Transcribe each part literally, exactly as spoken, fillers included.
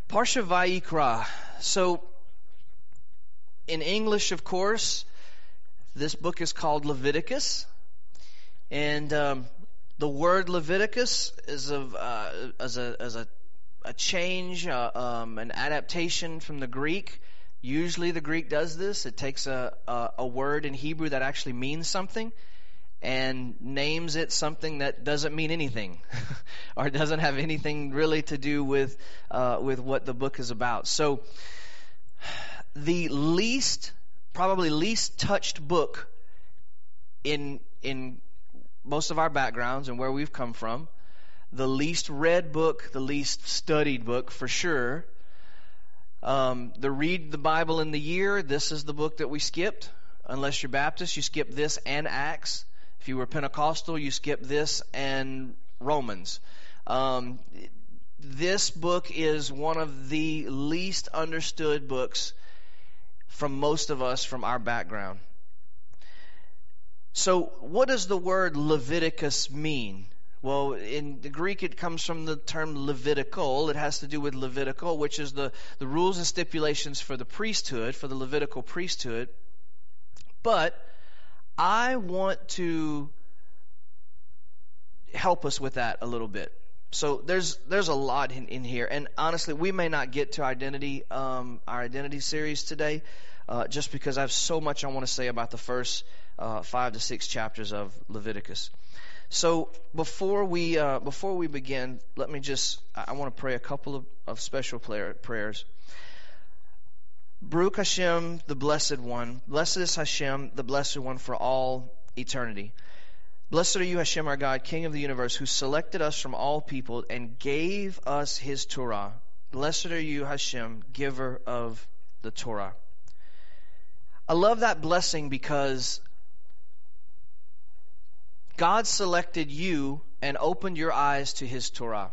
Parsha Vayikra. So, in English, of course, this book is called Leviticus. And um, the word Leviticus is of uh, as a as a, a change, uh, um, an adaptation from the Greek. Usually, the Greek does this. It takes a, a a word in Hebrew that actually means something and names it something that doesn't mean anything, or doesn't have anything really to do with uh, with what the book is about. So, the least, probably least touched book in in most of our backgrounds and where we've come from, the least read book, the least studied book for sure. Um, the read the Bible in the year, this is the book that we skipped. Unless you're Baptist, you skip this and Acts. If you were Pentecostal, you skip this and Romans. Um, this book is one of the least understood books from most of us from our background. So, what does the word Leviticus mean? Well, in the Greek, it comes from the term Levitical. It has to do with Levitical, which is the, the rules and stipulations for the priesthood, for the Levitical priesthood. But I want to help us with that a little bit. So there's there's a lot in, in here, and honestly, we may not get to identity, um, our identity series today, uh, just because I have so much I want to say about the first uh, five to six chapters of Leviticus. So before we uh, before we begin, let me just I want to pray a couple of, of special prayer, prayers. Baruch Hashem, the Blessed One. Blessed is Hashem, the Blessed One for all eternity. Blessed are you, Hashem, our God, King of the universe, who selected us from all people and gave us His Torah. Blessed are you, Hashem, giver of the Torah. I love that blessing because God selected you and opened your eyes to His Torah.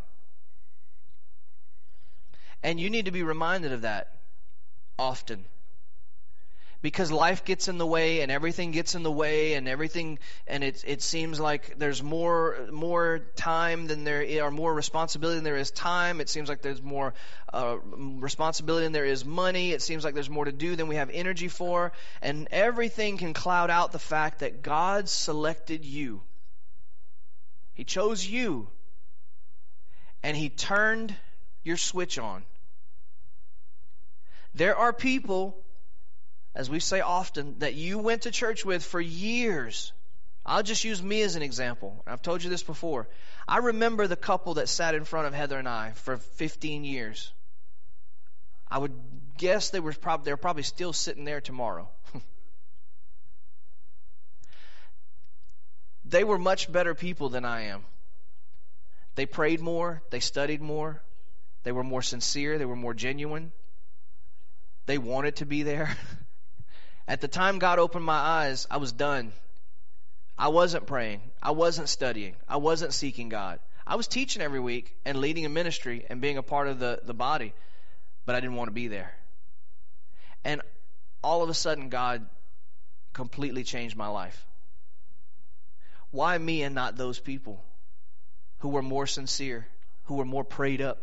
And you need to be reminded of that often. Because life gets in the way, and everything gets in the way, and everything, and it it seems like there's more more time than there is, or more responsibility than there is time. It seems like there's more uh, responsibility than there is money. It seems like there's more to do than we have energy for, and everything can cloud out the fact that God selected you. He chose you, and He turned your switch on. There are people, as we say often, that you went to church with for years. I'll just use me as an example. I've told you this before. I remember the couple that sat in front of Heather and I for fifteen years. I would guess they were probably they're probably still sitting there tomorrow. They were much better people than I am. They prayed more. They studied more. They were more sincere. They were more genuine. They wanted to be there. At the time God opened my eyes, I was done. I wasn't praying. I wasn't studying. I wasn't seeking God. I was teaching every week and leading a ministry and being a part of the, the body, but I didn't want to be there. And all of a sudden, God completely changed my life. Why me and not those people who were more sincere, who were more prayed up?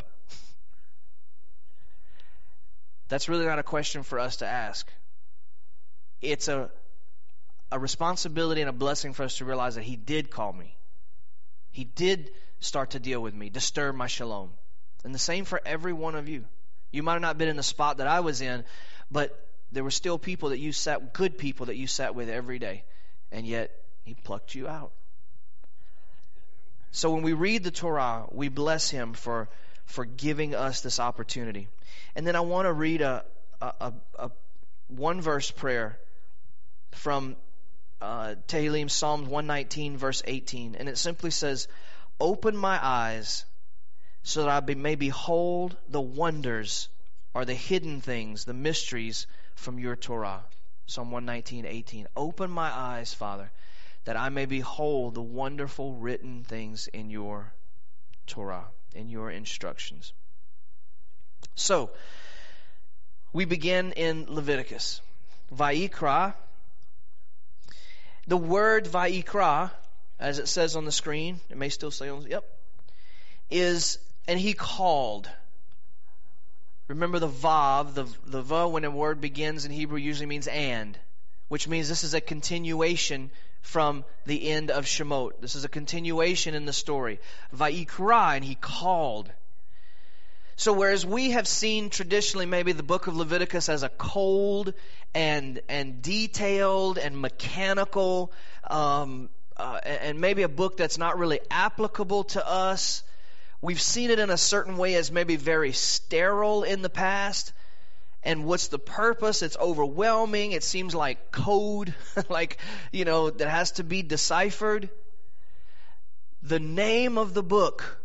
That's really not a question for us to ask. It's a a responsibility and a blessing for us to realize that He did call me. He did start to deal with me, disturb my shalom. And the same for every one of you. You might have not been in the spot that I was in, but there were still people that you sat, good people that you sat with every day. And yet, He plucked you out. So when we read the Torah, we bless Him for, for giving us this opportunity. And then I want to read a, a, a, a one verse prayer from uh, Tehillim, Psalm one nineteen, verse eighteen. And it simply says, "Open my eyes so that I be, may behold the wonders or the hidden things, the mysteries from your Torah." Psalm one nineteen, eighteen. Open my eyes, Father, that I may behold the wonderful written things in your Torah, in your instructions. So, we begin in Leviticus. Vayikra. The word Vayikra, as it says on the screen, it may still say on, yep, is, and He called. Remember the vav, the, the va when a word begins in Hebrew usually means and, which means this is a continuation from the end of Shemot. This is a continuation in the story. Vayikra, and he called. So whereas we have seen traditionally maybe the book of Leviticus as a cold and and detailed and mechanical, um, uh, and maybe a book that's not really applicable to us, we've seen it in a certain way as maybe very sterile in the past. And what's the purpose? It's overwhelming. It seems like code, like, you know, that has to be deciphered. The name of the book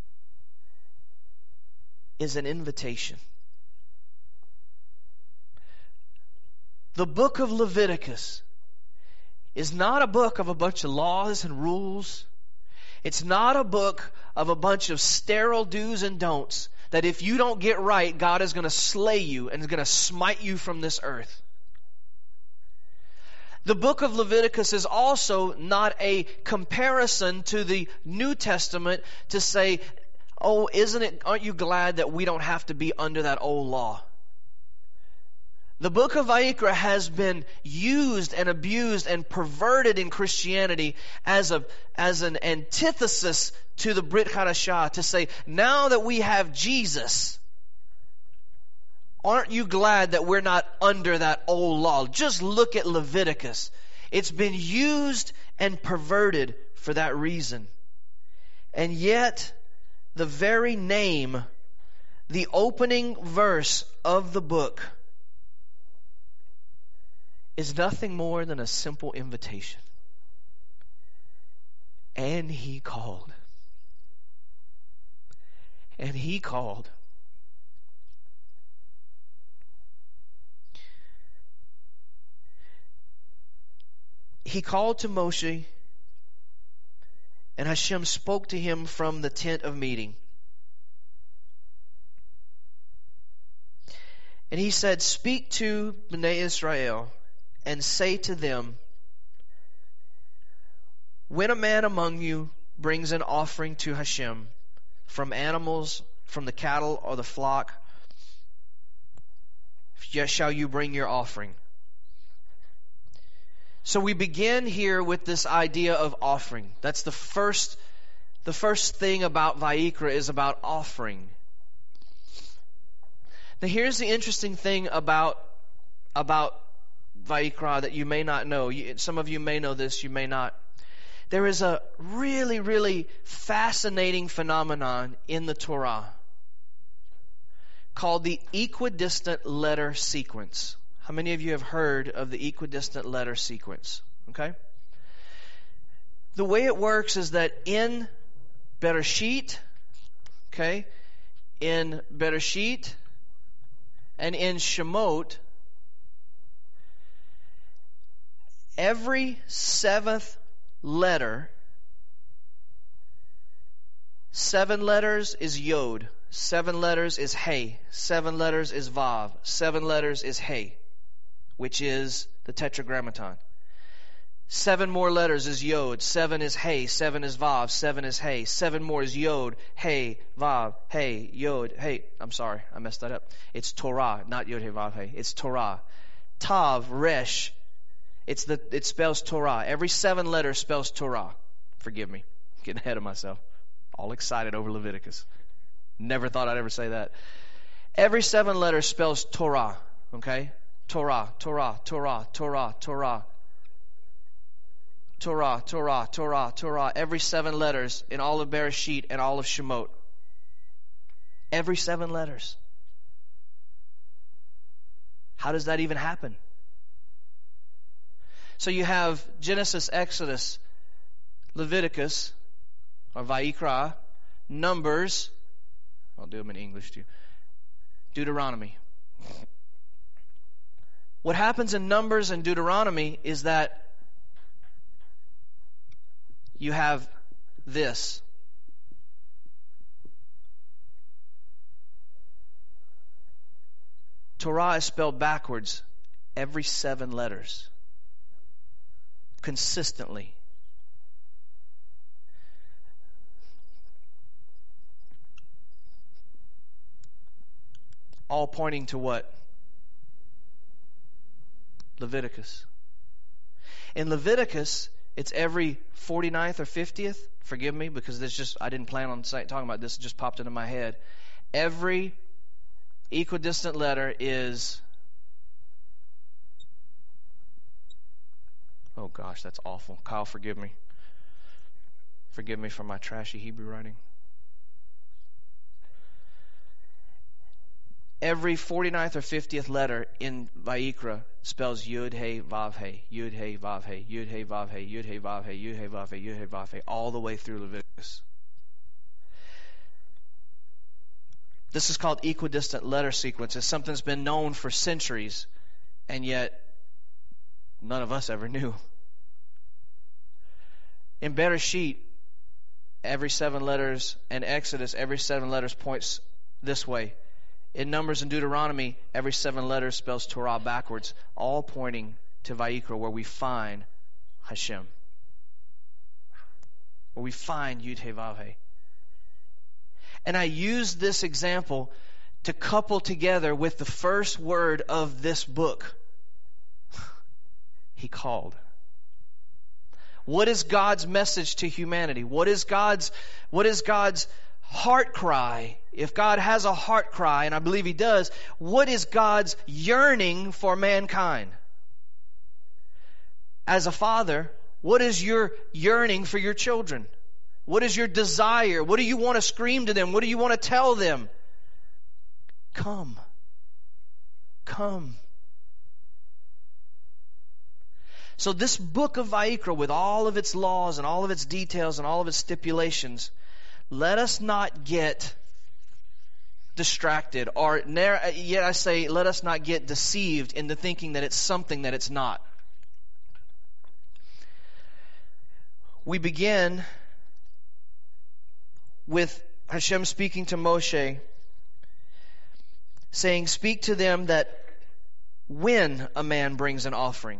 is an invitation. The book of Leviticus is not a book of a bunch of laws and rules. It's not a book of a bunch of sterile do's and don'ts that if you don't get right, God is going to slay you and is going to smite you from this earth. The book of Leviticus is also not a comparison to the New Testament to say, oh, isn't it, aren't you glad that we don't have to be under that old law? The book of Vayikra has been used and abused and perverted in Christianity as a as an antithesis to the Brit Hadashah, to say, now that we have Jesus, aren't you glad that we're not under that old law? Just look at Leviticus. It's been used and perverted for that reason. And yet, the very name, the opening verse of the book, is nothing more than a simple invitation. And he called. And he called. He called to Moshe, and Hashem spoke to him from the tent of meeting. And he said, speak to Bnei Israel, and say to them, when a man among you brings an offering to Hashem from animals, from the cattle or the flock, yes, shall you bring your offering. So we begin here with this idea of offering. That's the first, the first thing about Vayikra is about offering. Now here's the interesting thing about, about Vayikra that you may not know. Some of you may know this, you may not. There is a really, really fascinating phenomenon in the Torah called the equidistant letter sequence. How many of you have heard of the equidistant letter sequence? Okay? The way it works is that in Bereshit, okay, in Bereshit and in Shemot, every seventh letter, seven letters is Yod, seven letters is Hey, seven letters is Vav, seven letters is Hey, which is the Tetragrammaton. Seven more letters is Yod, seven is Hey, seven is Vav, seven is Hey, seven more is Yod, Hey, Vav, Hey, Yod, Hey. I'm sorry, I messed that up. It's Torah, not Yod, Hey, Vav, Hey. It's Torah. Tav, Resh. It's the it spells Torah. Every seven letters spells Torah. Forgive me. I'm getting ahead of myself. All excited over Leviticus. Never thought I'd ever say that. Every seven letters spells Torah. Okay? Torah, Torah, Torah, Torah, Torah. Torah, Torah, Torah, Torah. Every seven letters in all of Bereshit and all of Shemot. Every seven letters. How does that even happen? So you have Genesis, Exodus, Leviticus, or Vayikra, Numbers, I'll do them in English too, Deuteronomy. What happens in Numbers and Deuteronomy is that you have this. Torah is spelled backwards every seven letters. Consistently. all pointing to what? Leviticus. In Leviticus, it's every forty-ninth or fiftieth. Forgive me, because this just, I didn't plan on talking about this. It just popped into my head. Every equidistant letter is, oh gosh, that's awful. Kyle, forgive me. Forgive me for my trashy Hebrew writing. Every forty-ninth or fiftieth letter in Vayikra spells Yud He Vav He, Yud He Vav He, Yud He Vav He, Yud He Vav He, Yud He Vav He, Yud He Vav He, all the way through Leviticus. This is called equidistant letter sequence. It's something that's been known for centuries, and yet none of us ever knew. In Bereshit, every seven letters, and Exodus, every seven letters points this way. In Numbers and Deuteronomy, every seven letters spells Torah backwards, all pointing to Vayikra, where we find Hashem, where we find Yud He Vav He. And I use this example to couple together with the first word of this book. He called. What is God's message to humanity? What is God's, what is God's heart cry? If God has a heart cry, and I believe He does, what is God's yearning for mankind? As a father, what is your yearning for your children? What is your desire? What do you want to scream to them? What do you want to tell them? Come. Come. So this book of Vayikra, with all of its laws and all of its details and all of its stipulations, let us not get distracted, or yet I say, let us not get deceived into thinking that it's something that it's not. We begin with Hashem speaking to Moshe, saying, speak to them that when a man brings an offering.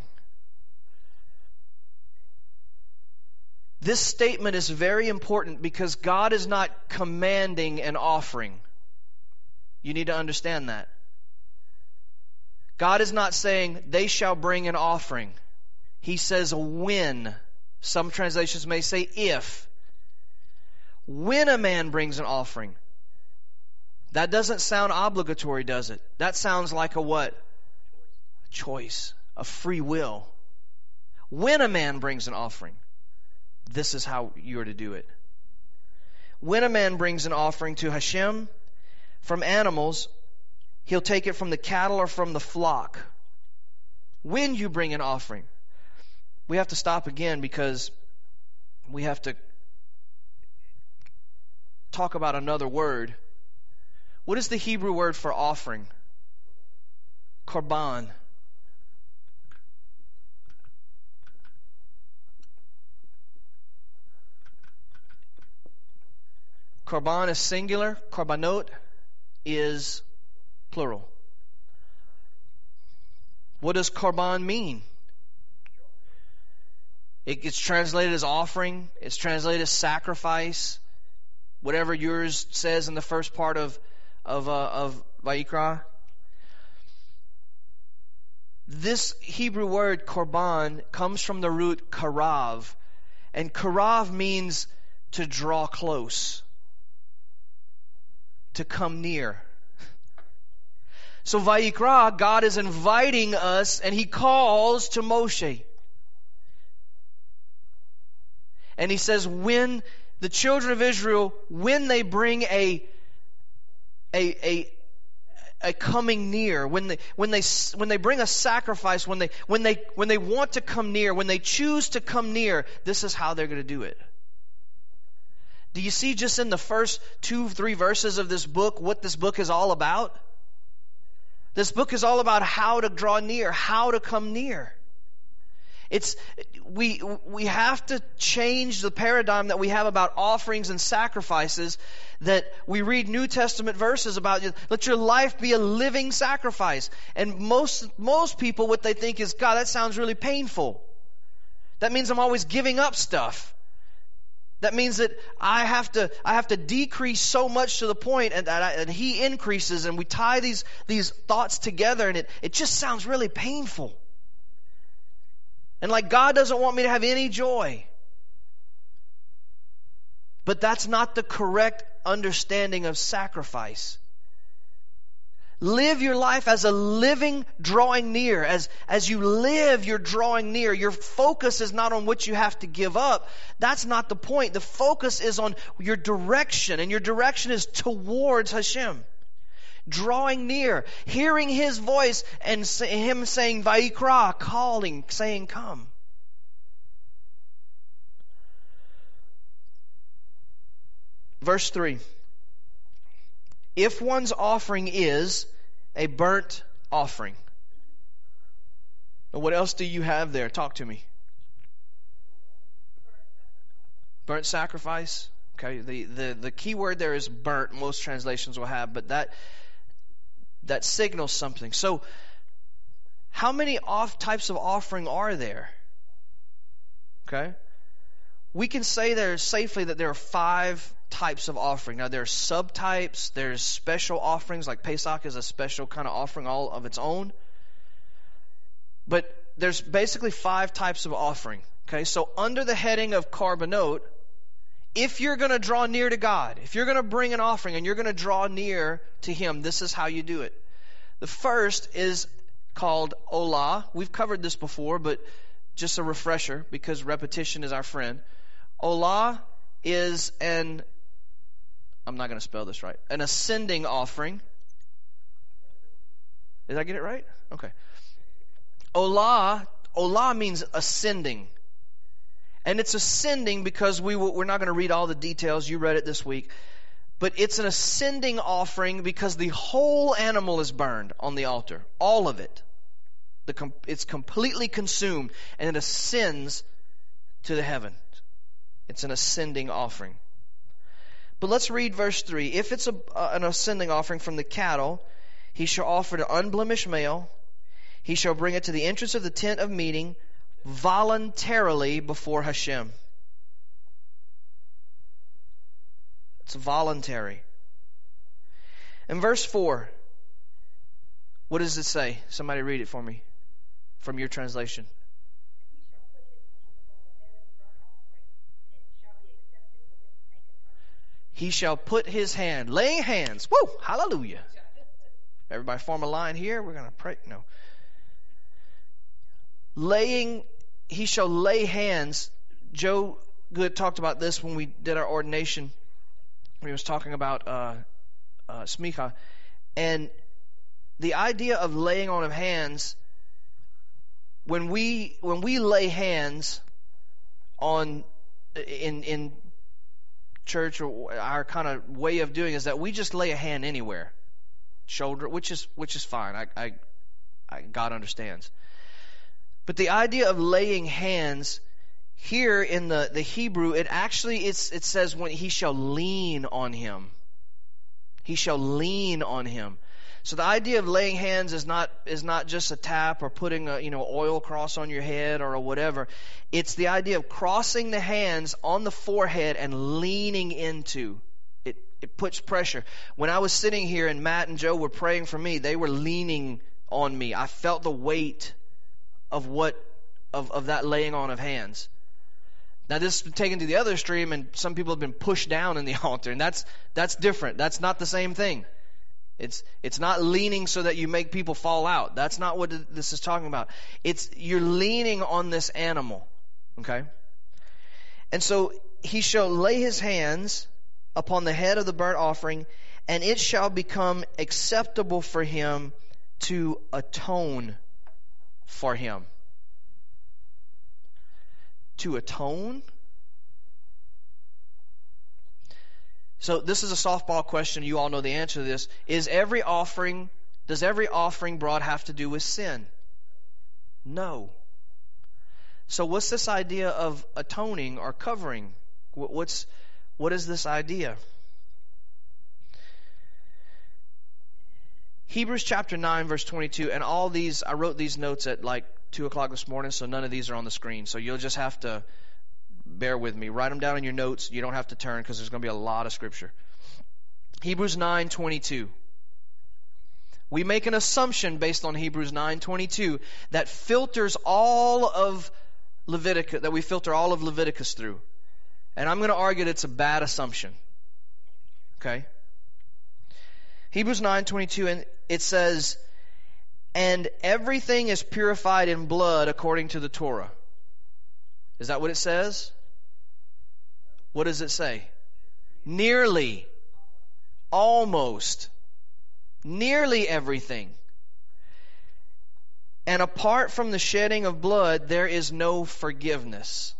This statement is very important because God is not commanding an offering. You need to understand that. God is not saying, they shall bring an offering. He says when. Some translations may say if. When a man brings an offering. That doesn't sound obligatory, does it? That sounds like a what? A choice. A free will. When a man brings an offering. This is how you are to do it. When a man brings an offering to Hashem from animals, he'll take it from the cattle or from the flock. When you bring an offering. We have to stop again because we have to talk about another word. What is the Hebrew word for offering? Korban. Korban is singular. Korbanot is plural. What does korban mean? It gets translated as offering. It's translated as sacrifice. Whatever yours says in the first part of of uh, of Vayikra. This Hebrew word korban comes from the root karav, and karav means to draw close, to come near. So Vayikra, God is inviting us, and He calls to Moshe. And He says, when the children of Israel, when they bring a a a a coming near, when they when they when they bring a sacrifice, when they when they when they want to come near, when they choose to come near, this is how they're going to do it. Do you see just in the first two, three verses of this book what this book is all about? This book is all about how to draw near, how to come near. It's we we have to change the paradigm that we have about offerings and sacrifices, that we read New Testament verses about, let your life be a living sacrifice. And most most people, what they think is, God, that sounds really painful. That means I'm always giving up stuff. That means that I have to I have to decrease so much to the point and, and, I, and He increases, and we tie these, these thoughts together, and it, it just sounds really painful. And like God doesn't want me to have any joy. But that's not the correct understanding of sacrifice. Live your life as a living drawing near. As, as you live, you're drawing near. Your focus is not on what you have to give up. That's not the point. The focus is on your direction, and your direction is towards Hashem. Drawing near, hearing His voice, and Him saying, Vayikra, calling, saying, come. Verse three. If one's offering is a burnt offering. Now, what else do you have there? Talk to me. Burnt sacrifice. Okay, the, the, the key word there is burnt. Most translations will have, but that that signals something. So, how many off types of offering are there? Okay. We can say there safely that there are five types of offering. Now, there are subtypes. There's special offerings, like Pesach is a special kind of offering all of its own. But there's basically five types of offering. Okay, so under the heading of korbanot, if you're going to draw near to God, if you're going to bring an offering and you're going to draw near to Him, this is how you do it. The first is called olah. We've covered this before, but just a refresher, because repetition is our friend. Olah is an, I'm not going to spell this right, an ascending offering. Did I get it right? Okay. Olah, olah means ascending. And it's ascending because we, we're not going to read all the details. You read it this week. But it's an ascending offering because the whole animal is burned on the altar. All of it. The, it's completely consumed, and it ascends to the heaven. It's an ascending offering. But let's read verse three. If it's a, uh, an ascending offering from the cattle, he shall offer an unblemished male. He shall bring it to the entrance of the tent of meeting voluntarily before Hashem. It's voluntary. In verse four, what does it say? Somebody read it for me from your translation. He shall put his hand, laying hands. Woo! Hallelujah. Everybody form a line here. We're going to pray. No. Laying, he shall lay hands. Joe Good talked about this when we did our ordination. He was talking about uh, uh, smicha. And the idea of laying on of hands, when we when we lay hands on in in church, or our kind of way of doing is that we just lay a hand anywhere, shoulder, which is which is fine. I, I, I God understands. But the idea of laying hands here in the, the Hebrew, it actually it's, it says when he shall lean on him. He shall lean on him. So the idea of laying hands is not is not just a tap or putting a you know oil cross on your head or a whatever. It's the idea of crossing the hands on the forehead and leaning into. It it puts pressure. When I was sitting here and Matt and Joe were praying for me, they were leaning on me. I felt the weight of what of, of that laying on of hands. Now this is taken to the other extreme, and some people have been pushed down in the altar, and that's that's different. That's not the same thing. It's it's not leaning so that you make people fall out. That's not what this is talking about. It's you're leaning on this animal. Okay? And so he shall lay his hands upon the head of the burnt offering, and it shall become acceptable for him to atone for him. To atone? So this is a softball question. You all know the answer to this. Is every offering, does every offering brought have to do with sin? No. So what's this idea of atoning or covering? What's, what is this idea? Hebrews chapter nine, verse twenty-two, and all these, I wrote these notes at like two o'clock this morning, so none of these are on the screen. So you'll just have to bear with me. Write them down in your notes. You don't have to turn because there's going to be a lot of scripture. Hebrews nine twenty-two. We make an assumption based on Hebrews nine twenty-two that filters all of Leviticus, that we filter all of Leviticus through. And I'm going to argue that it's a bad assumption. Okay? Hebrews nine twenty-two, and it says, and everything is purified in blood according to the Torah. Is that what it says? What does it say? Nearly. Almost. Nearly everything. And apart from the shedding of blood, there is no forgiveness.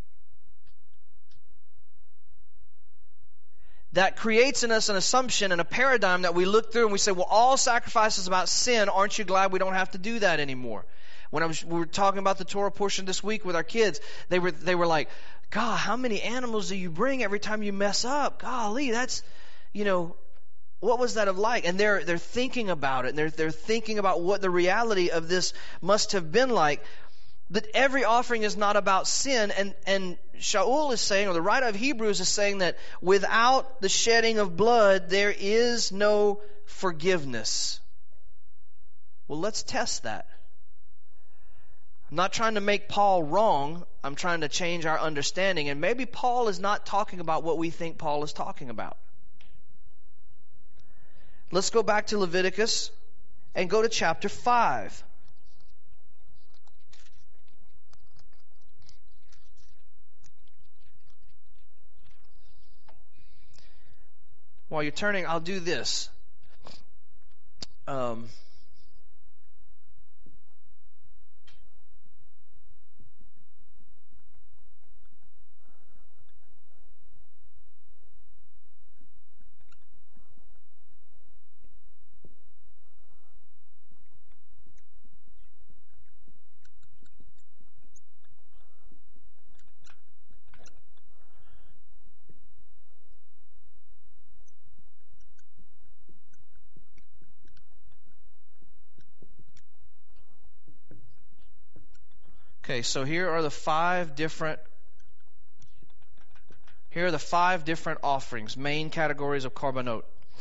That creates in us an assumption and a paradigm that we look through and we say, well, all sacrifice is about sin. Aren't you glad we don't have to do that anymore? When I was, we were talking about the Torah portion this week with our kids, they were they were like, God, how many animals do you bring every time you mess up? Golly, that's, you know, what was that of like? And they're they're thinking about it. And they're they're thinking about what the reality of this must have been like. But every offering is not about sin. And, and Shaul is saying, or the writer of Hebrews is saying that without the shedding of blood, there is no forgiveness. Well, let's test that. I'm not trying to make Paul wrong. I'm trying to change our understanding. And maybe Paul is not talking about what we think Paul is talking about. Let's go back to Leviticus and go to chapter five. While you're turning, I'll do this. Um, Okay, so here are the five different here are the five different offerings, main categories of korbanot.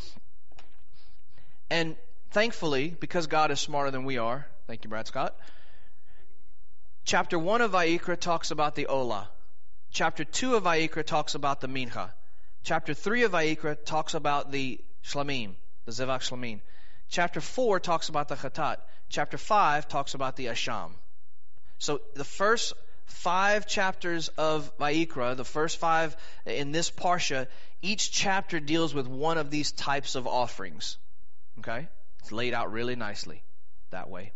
And thankfully, because God is smarter than we are, thank you, Brad Scott, chapter one of Vayikra talks about the Olah. Chapter two of Vayikra talks about the Mincha. Chapter three of Vayikra talks about the Shlamim, the Zevach Shlamim. Chapter four talks about the Chatat. Chapter five talks about the Asham. So the first five chapters of Vayikra, the first five in this Parsha, each chapter deals with one of these types of offerings. Okay? It's laid out really nicely that way.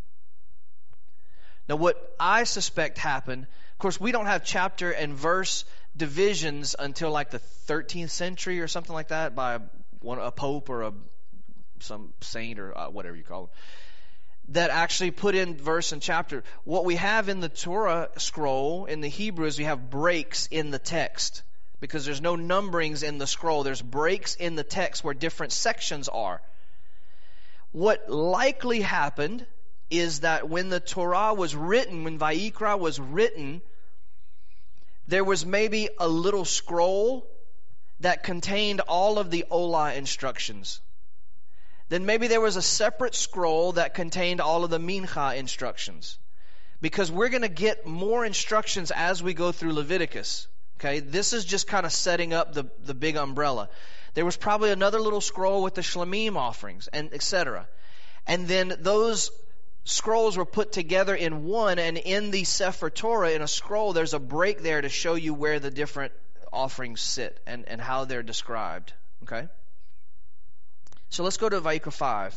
Now what I suspect happened, of course we don't have chapter and verse divisions until like the thirteenth century or something like that by one, a pope or a some saint or uh, whatever you call them, that actually put in verse and chapter. What we have in the Torah scroll, in the Hebrew, is we have breaks in the text. Because there's no numberings in the scroll. There's breaks in the text where different sections are. What likely happened is that when the Torah was written, when Vayikra was written, there was maybe a little scroll that contained all of the Olah instructions. Then maybe there was a separate scroll that contained all of the Mincha instructions. Because we're going to get more instructions as we go through Leviticus. Okay, this is just kind of setting up the, the big umbrella. There was probably another little scroll with the Shlamim offerings, and et cetera. And then those scrolls were put together in one, and in the Sefer Torah, in a scroll, there's a break there to show you where the different offerings sit and, and how they're described. Okay? So let's go to Vayikra five.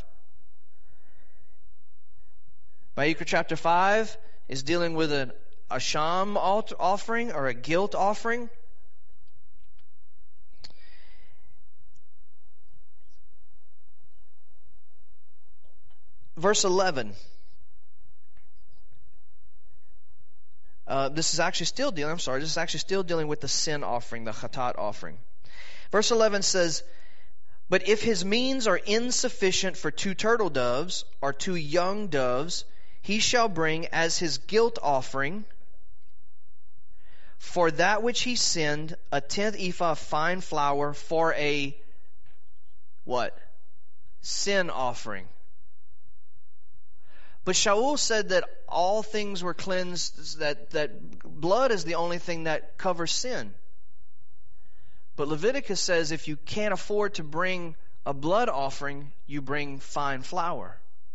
Vayikra chapter five is dealing with an Asham offering or a guilt offering. Verse eleven. Uh, this is actually still dealing, I'm sorry, this is actually still dealing with the sin offering, the Chatat offering. Verse eleven says, but if his means are insufficient for two turtle doves or two young doves, he shall bring as his guilt offering for that which he sinned, a tenth ephah of fine flour for a what? Sin offering. But Shaul said that all things were cleansed, that, that blood is the only thing that covers sin. But Leviticus says if you can't afford to bring a blood offering, you bring fine flour.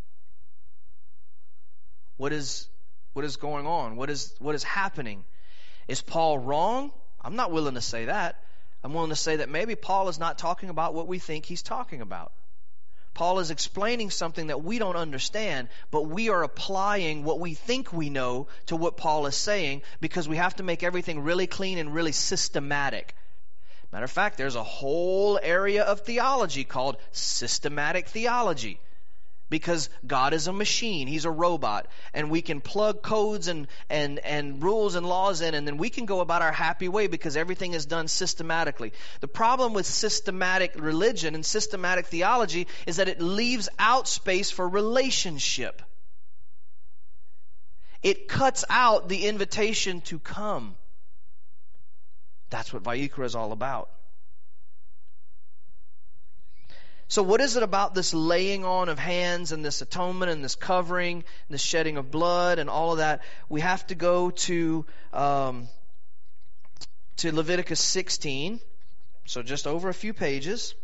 What is what is going on? What is what is happening? Is Paul wrong? I'm not willing to say that. I'm willing to say that maybe Paul is not talking about what we think he's talking about. Paul is explaining something that we don't understand, but we are applying what we think we know to what Paul is saying because we have to make everything really clean and really systematic. Matter of fact, there's a whole area of theology called systematic theology. Because God is a machine. He's a robot. And we can plug codes and, and, and rules and laws in, and then we can go about our happy way because everything is done systematically. The problem with systematic religion and systematic theology is that it leaves out space for relationship. It cuts out the invitation to come. That's what Vayikra is all about. So what is it about this laying on of hands and this atonement and this covering and this shedding of blood and all of that? We have to go to um, to Leviticus sixteen, so just over a few pages,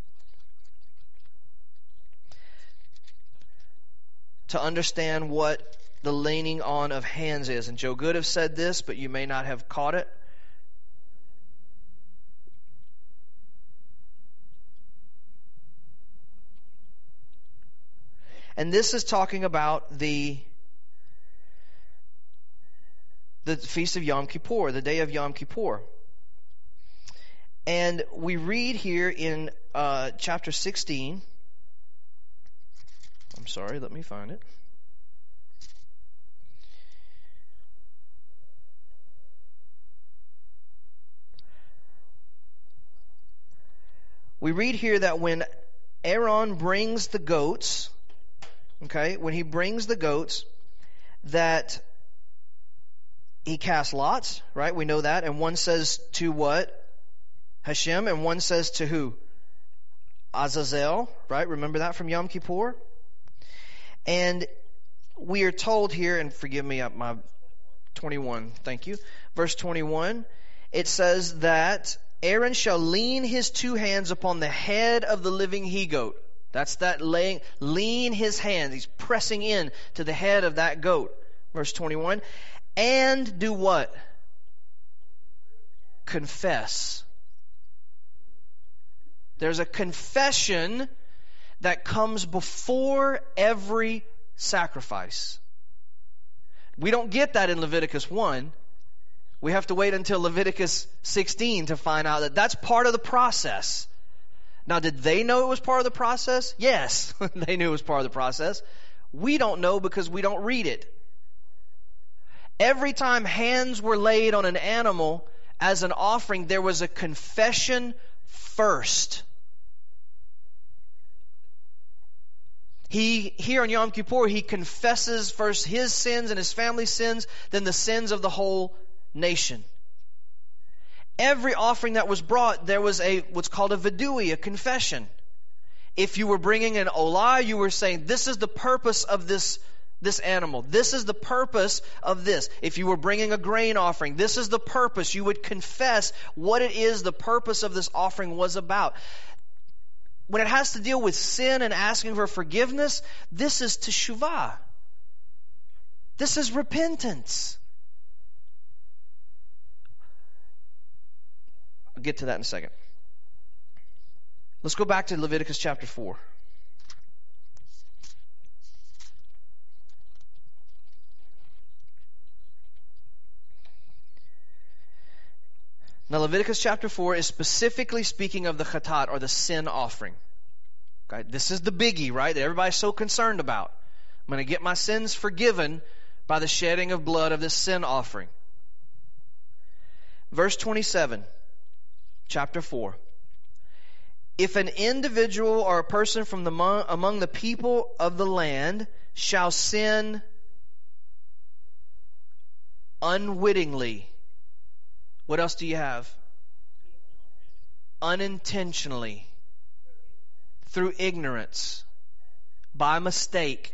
to understand what the laying on of hands is. And Joe Good have said this, but you may not have caught it. And this is talking about the the feast of Yom Kippur, the day of Yom Kippur. And we read here in uh, chapter sixteen. I'm sorry, let me find it. We read here that when Aaron brings the goats, okay, when he brings the goats, that he casts lots, right? We know that. And one says to what? Hashem. And one says to who? Azazel, right? Remember that from Yom Kippur? And we are told here, and forgive me, my twenty-one, thank you. Verse twenty-one, it says that Aaron shall lean his two hands upon the head of the living he-goat. That's that laying, lean his hands. He's pressing in to the head of that goat. Verse twenty-one. And do what? Confess. There's a confession that comes before every sacrifice. We don't get that in Leviticus one. We have to wait until Leviticus sixteen to find out that that's part of the process. Now, did they know it was part of the process? Yes, they knew it was part of the process. We don't know because we don't read it. Every time hands were laid on an animal as an offering, there was a confession first. He, here on Yom Kippur, he confesses first his sins and his family's sins, then the sins of the whole nation. Every offering that was brought, there was a what's called a vidui, a confession. If you were bringing an olah, you were saying, this is the purpose of this, this animal. This is the purpose of this. If you were bringing a grain offering, this is the purpose. You would confess what it is the purpose of this offering was about. When it has to deal with sin and asking for forgiveness, this is teshuvah. This is repentance. I'll get to that in a second. Let's go back to Leviticus chapter four. Now, Leviticus chapter four is specifically speaking of the chatat, or the sin offering. Okay, this is the biggie, right, that everybody's so concerned about. I'm going to get my sins forgiven by the shedding of blood of this sin offering. Verse twenty-seven, chapter four. If an individual or a person from the among, among the people of the land shall sin unwittingly. What else do you have? Unintentionally. Through ignorance. By mistake.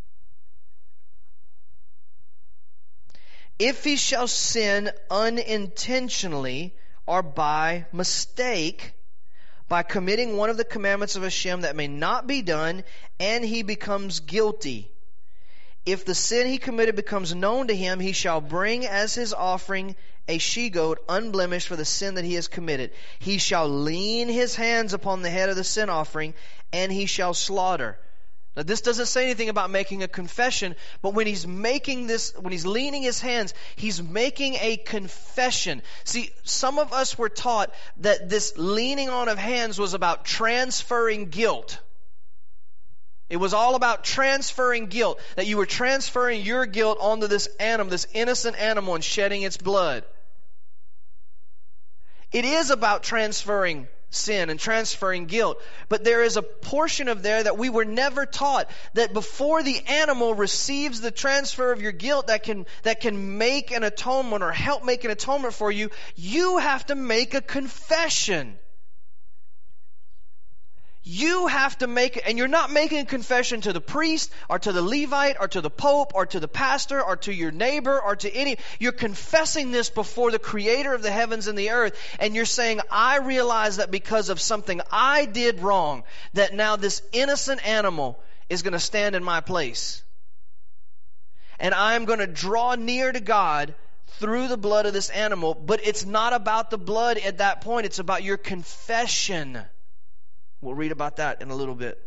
If he shall sin unintentionally or by mistake, by committing one of the commandments of Hashem that may not be done, and he becomes guilty. If the sin he committed becomes known to him, he shall bring as his offering a she-goat unblemished for the sin that he has committed. He shall lean his hands upon the head of the sin offering, and he shall slaughter. Now, this doesn't say anything about making a confession, but when he's making this, when he's leaning his hands, he's making a confession. See, some of us were taught that this leaning on of hands was about transferring guilt. It was all about transferring guilt, that you were transferring your guilt onto this animal, this innocent animal, and shedding its blood. It is about transferring sin and transferring guilt. But there is a portion of there that we were never taught, that before the animal receives the transfer of your guilt that can that can make an atonement or help make an atonement for you, you have to make a confession. You have to make it, and you're not making a confession to the priest or to the Levite or to the Pope or to the pastor or to your neighbor or to any. You're confessing this before the Creator of the heavens and the earth, and you're saying, I realize that because of something I did wrong, that now this innocent animal is going to stand in my place. And I'm going to draw near to God through the blood of this animal, but it's not about the blood at that point, it's about your confession. We'll read about that in a little bit.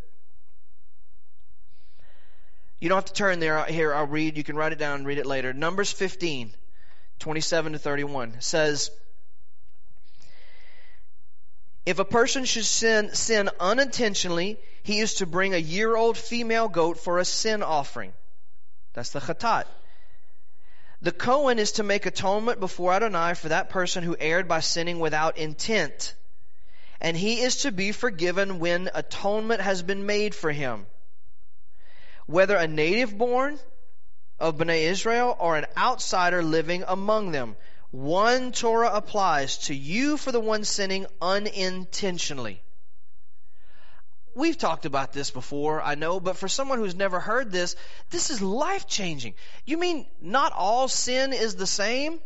You don't have to turn there. Here, I'll read. You can write it down and read it later. Numbers fifteen, twenty-seven to thirty-one says, if a person should sin, sin unintentionally, he is to bring a year-old female goat for a sin offering. That's the chatat. The Kohen is to make atonement before Adonai for that person who erred by sinning without intent. And he is to be forgiven when atonement has been made for him. Whether a native born of Bnei Israel or an outsider living among them, one Torah applies to you for the one sinning unintentionally. We've talked about this before, I know, but for someone who's never heard this, this is life-changing. You mean not all sin is the same?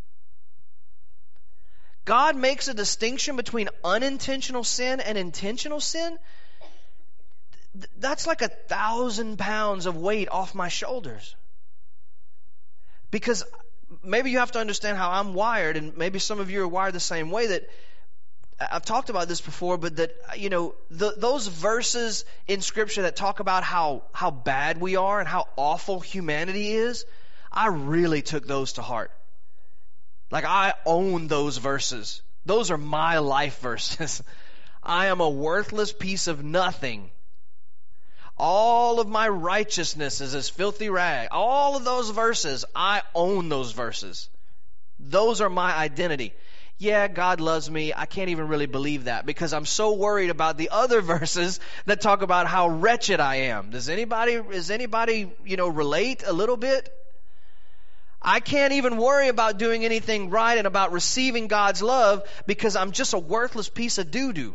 God makes a distinction between unintentional sin and intentional sin? That's like a thousand pounds of weight off my shoulders. Because maybe you have to understand how I'm wired, and maybe some of you are wired the same way. That I've talked about this before, but that, you know, the, those verses in Scripture that talk about how, how bad we are and how awful humanity is, I really took those to heart. Like, I own those verses. Those are my life verses. I am a worthless piece of nothing. All of my righteousness is as filthy rag. All of those verses, I own those verses. Those are my identity. Yeah, God loves me. I can't even really believe that because I'm so worried about the other verses that talk about how wretched I am. Does anybody, does anybody, you know, relate a little bit? I can't even worry about doing anything right and about receiving God's love because I'm just a worthless piece of doo-doo.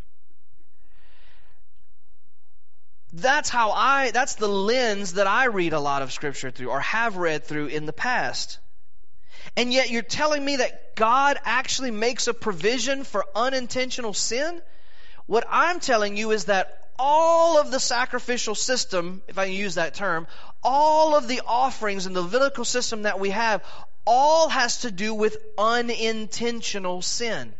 That's how I, that's the lens that I read a lot of Scripture through or have read through in the past. And yet you're telling me that God actually makes a provision for unintentional sin? What I'm telling you is that all of the sacrificial system, if I can use that term, all of the offerings in the Levitical system that we have, all has to do with unintentional sin.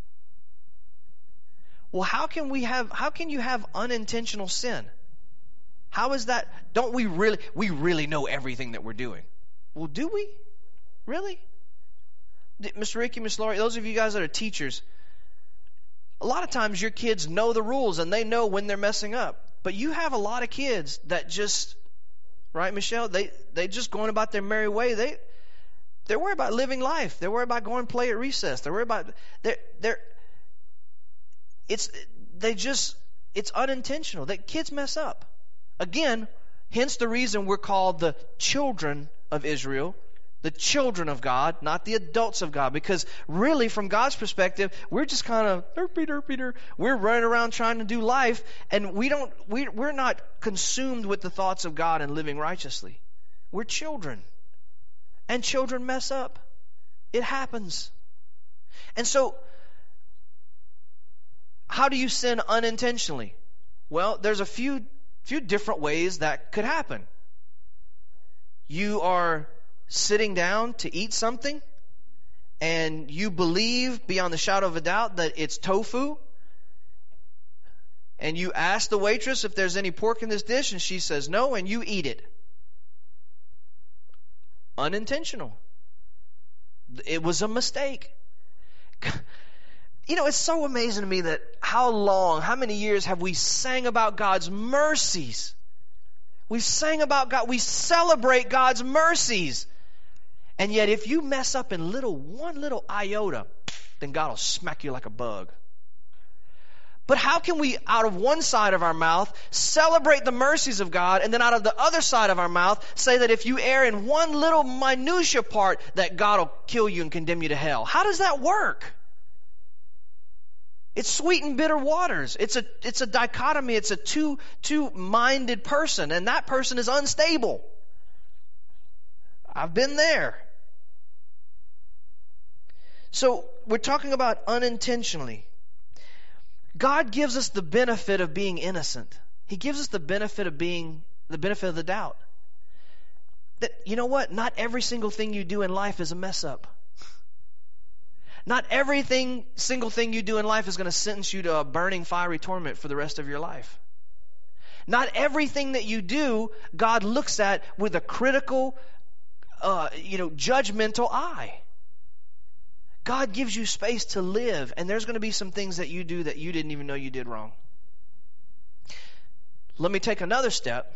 Well, how can we have, how can you have unintentional sin? How is that? Don't we really, we really know everything that we're doing? Well, do we? Really? Mister Ricky, Miss Laurie, those of you guys that are teachers, a lot of times your kids know the rules and they know when they're messing up. But you have a lot of kids that just, right, Michelle? They they just going about their merry way. They they're worried about living life. They're worried about going and play at recess. They're worried about they're they're it's they just it's unintentional. That kids mess up. Again, hence the reason we're called the children of Israel, The children of God, not the adults of God. Because really, from God's perspective, we're just kind of derpy, derpy, derpy. We're running around trying to do life, and we don't, we, we're not consumed with the thoughts of God and living righteously. We're children. And children mess up. It happens. And so, how do you sin unintentionally? Well, there's a few few different ways that could happen. You are sitting down to eat something, and you believe beyond the shadow of a doubt that it's tofu, and you ask the waitress if there's any pork in this dish, and she says no, and you eat it. Unintentional. It was a mistake. You know, it's so amazing to me that how long, how many years have we sang about God's mercies? We sang about God. We celebrate God's mercies. And yet if you mess up in little one little iota, then God will smack you like a bug. But how can we, out of one side of our mouth, celebrate the mercies of God, and then out of the other side of our mouth, say that if you err in one little minutia part, that God will kill you and condemn you to hell? How does that work? It's sweet and bitter waters. It's a it's a dichotomy. It's a two two-minded person, and that person is unstable. I've been there. So we're talking about unintentionally. God gives us the benefit of being innocent. He gives us the benefit of being the benefit of the doubt. That, you know what? Not every single thing you do in life is a mess up. Not everything, single thing you do in life is going to sentence you to a burning fiery torment for the rest of your life. Not everything that you do, God looks at with a critical, uh, you know, judgmental eye. God gives you space to live, and there's going to be some things that you do that you didn't even know you did wrong. Let me take another step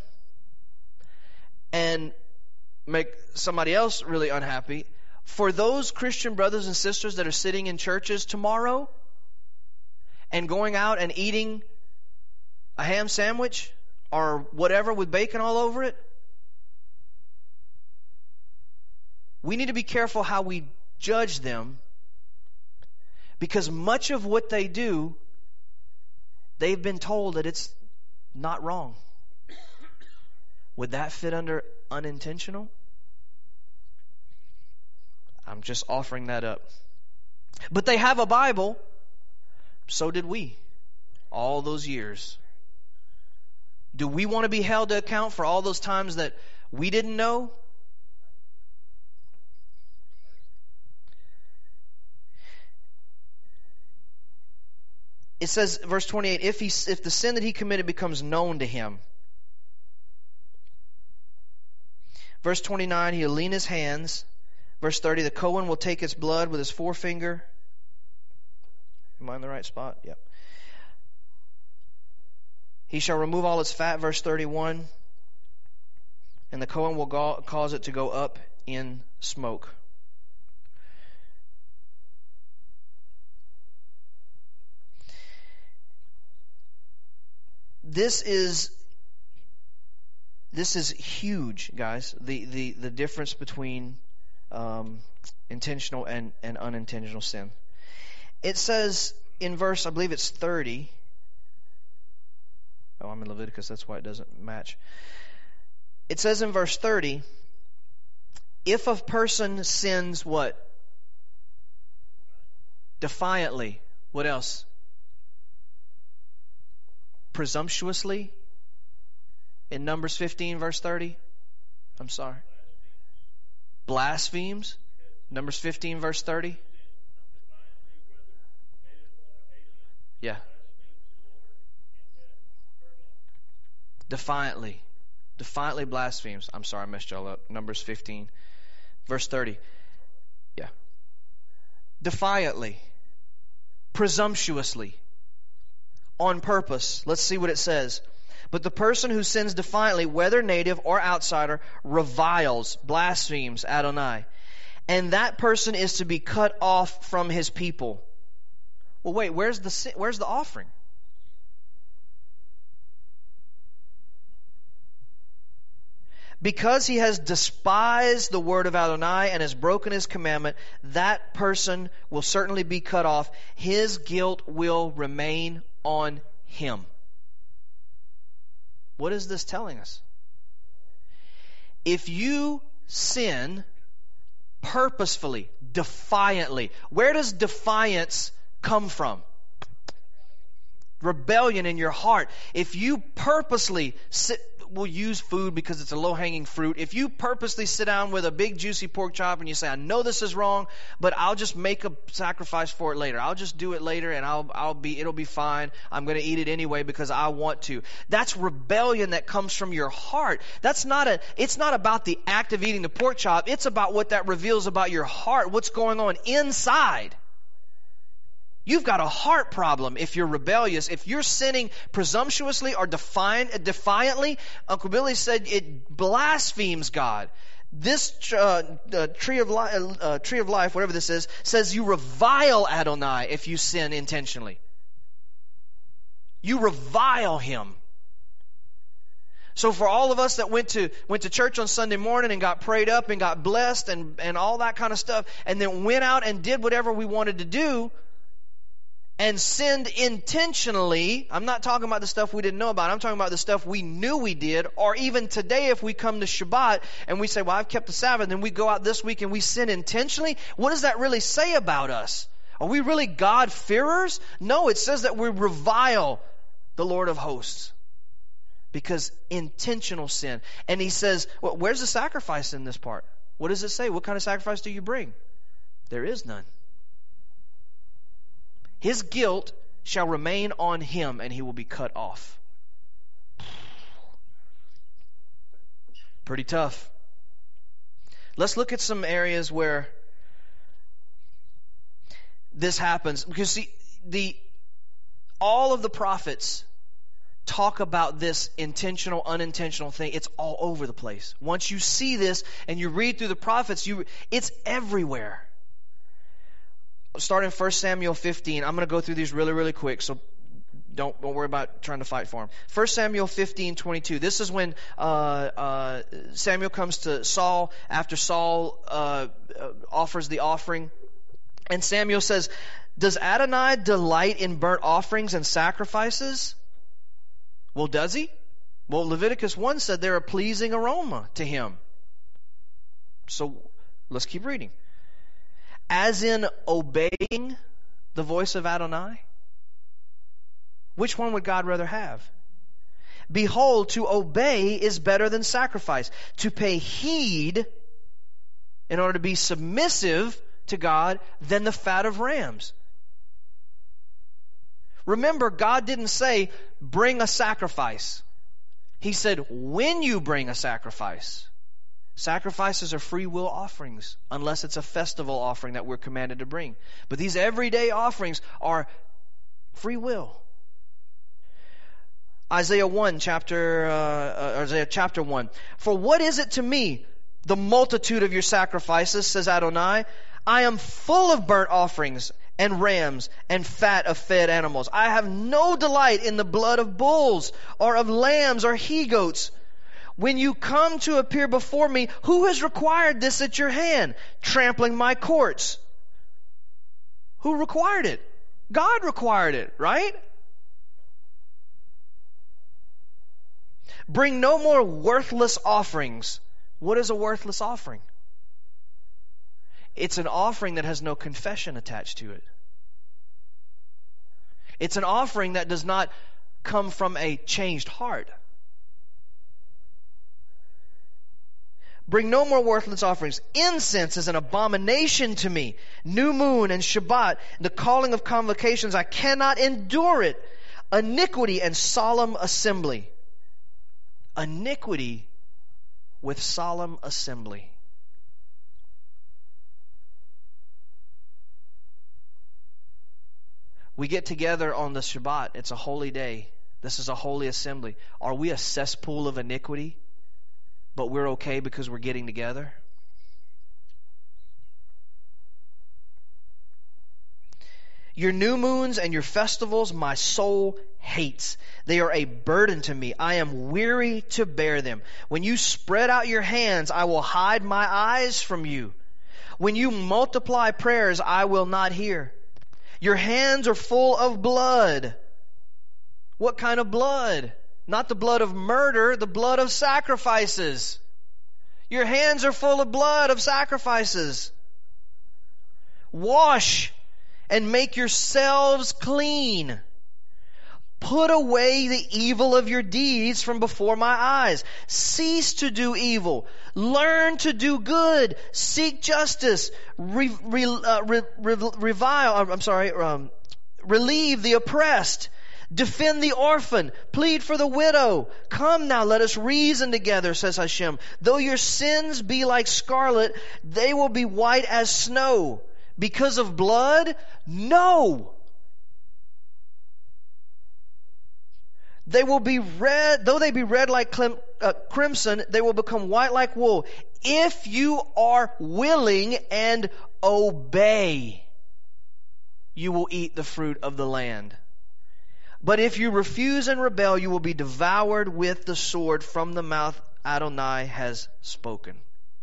and make somebody else really unhappy. For those Christian brothers and sisters that are sitting in churches tomorrow and going out and eating a ham sandwich or whatever with bacon all over it, we need to be careful how we judge them, because much of what they do, they've been told that it's not wrong. Would that fit under unintentional? I'm just offering that up. But they have a Bible. So did we. All those years. Do we want to be held to account for all those times that we didn't know? It says, verse twenty-eight, if he, if the sin that he committed becomes known to him. Verse twenty-nine, he'll lean his hands. Verse thirty, the Cohen will take its blood with his forefinger. Am I in the right spot? Yep. He shall remove all its fat, verse thirty-one. And the Cohen will go, cause it to go up in smoke. This is this is huge, guys. The the, the difference between um, intentional and, and unintentional sin. It says in verse, I believe it's thirty. Oh, I'm in Leviticus. That's why it doesn't match. It says in verse thirty, if a person sins what? Defiantly. What else? Presumptuously. In Numbers fifteen, verse thirty. I'm sorry. Blasphemes. Numbers fifteen, verse thirty. Yeah. Defiantly. Defiantly blasphemes. I'm sorry, I messed y'all up. Numbers fifteen, verse thirty. Yeah. Defiantly. Presumptuously. On purpose. Let's see what it says. But the person who sins defiantly, whether native or outsider, reviles, blasphemes Adonai. And that person is to be cut off from his people. Well, wait, where's the where's the offering? Because he has despised the word of Adonai and has broken his commandment, that person will certainly be cut off. His guilt will remain on him. What is this telling us? If you sin purposefully, defiantly, where does defiance come from? Rebellion in your heart. If you purposely sit, we'll use food because it's a low-hanging fruit. If you purposely sit down with a big juicy pork chop and you say, I know this is wrong, but I'll just make a sacrifice for it later. I'll just do it later and I'll I'll be it'll be fine. I'm going to eat it anyway because I want to. That's rebellion that comes from your heart. That's not a it's not about the act of eating the pork chop. It's about what that reveals about your heart, what's going on inside. You've got a heart problem if you're rebellious. If you're sinning presumptuously or defiant, defiantly, Uncle Billy said it blasphemes God. This uh, uh, tree of li- uh, tree of life, whatever this is, says you revile Adonai if you sin intentionally. You revile Him. So for all of us that went to went to church on Sunday morning and got prayed up and got blessed and, and all that kind of stuff, and then went out and did whatever we wanted to do, and sinned intentionally. I'm not talking about the stuff we didn't know about. I'm talking about the stuff we knew we did. Or even today, if we come to Shabbat and we say, well, I've kept the Sabbath, and then we go out this week and we sin intentionally, what does that really say about us? Are we really God-fearers? No, it says that we revile the Lord of hosts. Because intentional sin. And he says, well, where's the sacrifice in this part? What does it say? What kind of sacrifice do you bring? There is none. His guilt shall remain on him, and he will be cut off. Pretty tough. Let's look at some areas where this happens. Because see, the all of the prophets talk about this intentional, unintentional thing. It's all over the place. Once you see this and you read through the prophets, you it's everywhere. Start in First Samuel fifteen. I'm going to go through these really, really quick, so don't, don't worry about trying to fight for them. First Samuel fifteen twenty-two. This is when uh, uh, Samuel comes to Saul after Saul uh, uh, offers the offering. And Samuel says, does Adonai delight in burnt offerings and sacrifices? Well, does he? Well, Leviticus one said they're a pleasing aroma to him. So let's keep reading. As in obeying the voice of Adonai? Which one would God rather have? Behold, to obey is better than sacrifice. To pay heed in order to be submissive to God than the fat of rams. Remember, God didn't say, bring a sacrifice. He said, when you bring a sacrifice. Sacrifices are free will offerings, unless it's a festival offering that we're commanded to bring. But these everyday offerings are free will. Isaiah one, chapter uh, Isaiah chapter one. For what is it to me, the multitude of your sacrifices, says Adonai? I am full of burnt offerings and rams and fat of fed animals. I have no delight in the blood of bulls or of lambs or he-goats. When you come to appear before me, who has required this at your hand, trampling my courts? Who required it? God required it, right? Bring no more worthless offerings. What is a worthless offering? It's an offering that has no confession attached to it. It's an offering that does not come from a changed heart. Bring no more worthless offerings. Incense is an abomination to me. New moon and Shabbat, the calling of convocations, I cannot endure it. Iniquity and solemn assembly. Iniquity with solemn assembly. We get together on the Shabbat. It's a holy day. This is a holy assembly. Are we a cesspool of iniquity? But we're okay because we're getting together? Your new moons and your festivals my soul hates. They are a burden to me. I am weary to bear them. When you spread out your hands, I will hide my eyes from you. When you multiply prayers, I will not hear. Your hands are full of blood. What kind of blood? Not the blood of murder, the blood of sacrifices. Your hands are full of blood of sacrifices. Wash and make yourselves clean. Put away the evil of your deeds from before my eyes. Cease to do evil. Learn to do good. Seek justice. Re, re, uh, re, re, revile. I'm sorry. Um, relieve the oppressed. Defend the orphan. Plead for the widow. Come now, let us reason together, says Hashem. Though your sins be like scarlet, they will be white as snow. Because of blood? No. They will be red, though they be red like clim, uh, crimson, they will become white like wool. If you are willing and obey, you will eat the fruit of the land. But if you refuse and rebel, you will be devoured with the sword. From the mouth Adonai has spoken.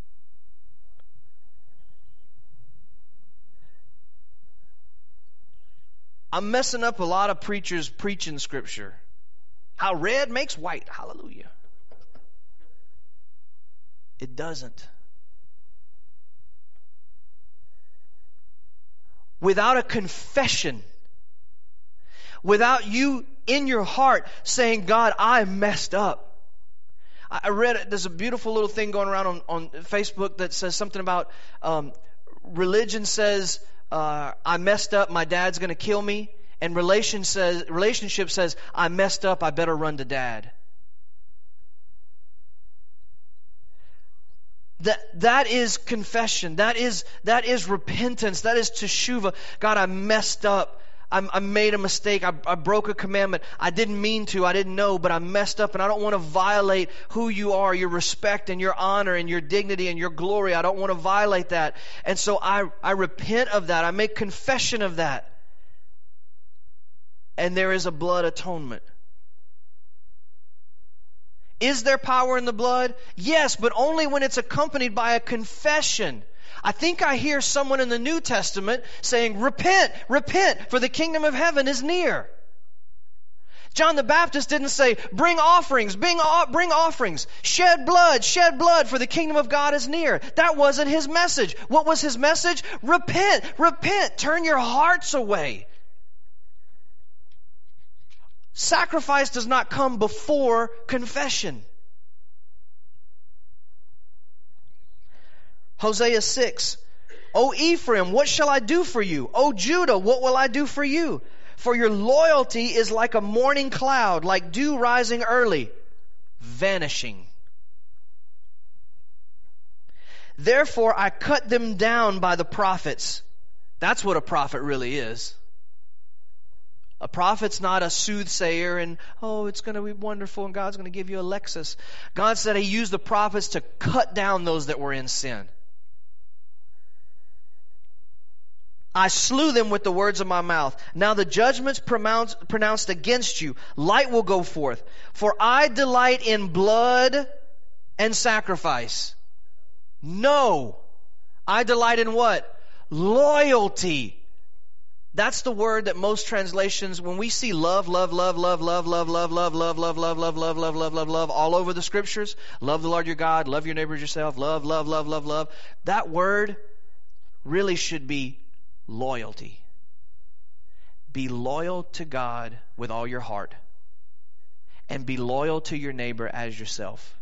I'm messing up a lot of preachers preaching scripture. How red makes white. Hallelujah. It doesn't. Without a confession, without you in your heart saying, God, I messed up. I read, there's a beautiful little thing going around on, on Facebook that says something about um, religion says, uh, I messed up, my dad's going to kill me. And relation says, relationship says, I messed up, I better run to dad. That, that is confession. That is, that is repentance. That is teshuvah. God, I messed up. I, I made a mistake. I, I broke a commandment. I didn't mean to. I didn't know, but I messed up, and I don't want to violate who you are, your respect and your honor and your dignity and your glory. I don't want to violate that. And so I, I repent of that. I make confession of that. And there is a blood atonement. Is there power in the blood? Yes, but only when it's accompanied by a confession. I think I hear someone in the New Testament saying, repent, repent, for the kingdom of heaven is near. John the Baptist didn't say, bring offerings, bring, bring offerings, shed blood, shed blood, for the kingdom of God is near. That wasn't his message. What was his message? Repent, repent, turn your hearts away. Sacrifice does not come before confession. Hosea six. O Ephraim, what shall I do for you? O Judah, what will I do for you? For your loyalty is like a morning cloud, like dew rising early, vanishing. Therefore I cut them down by the prophets. That's what a prophet really is. A prophet's not a soothsayer and, oh, it's going to be wonderful and God's going to give you a Lexus. God said He used the prophets to cut down those that were in sin. I slew them with the words of my mouth. Now the judgments pronounced, pronounced against you, light will go forth. For I delight in blood and sacrifice. No. I delight in what? Loyalty. That's the word that most translations, when we see love, love, love, love, love, love, love, love, love, love, love, love, love, love, love, love, love, all over the scriptures, love the Lord your God, love your neighbor as yourself, love, love, love, love, love. That word really should be loyalty. Be loyal to God with all your heart. And be loyal to your neighbor as yourself.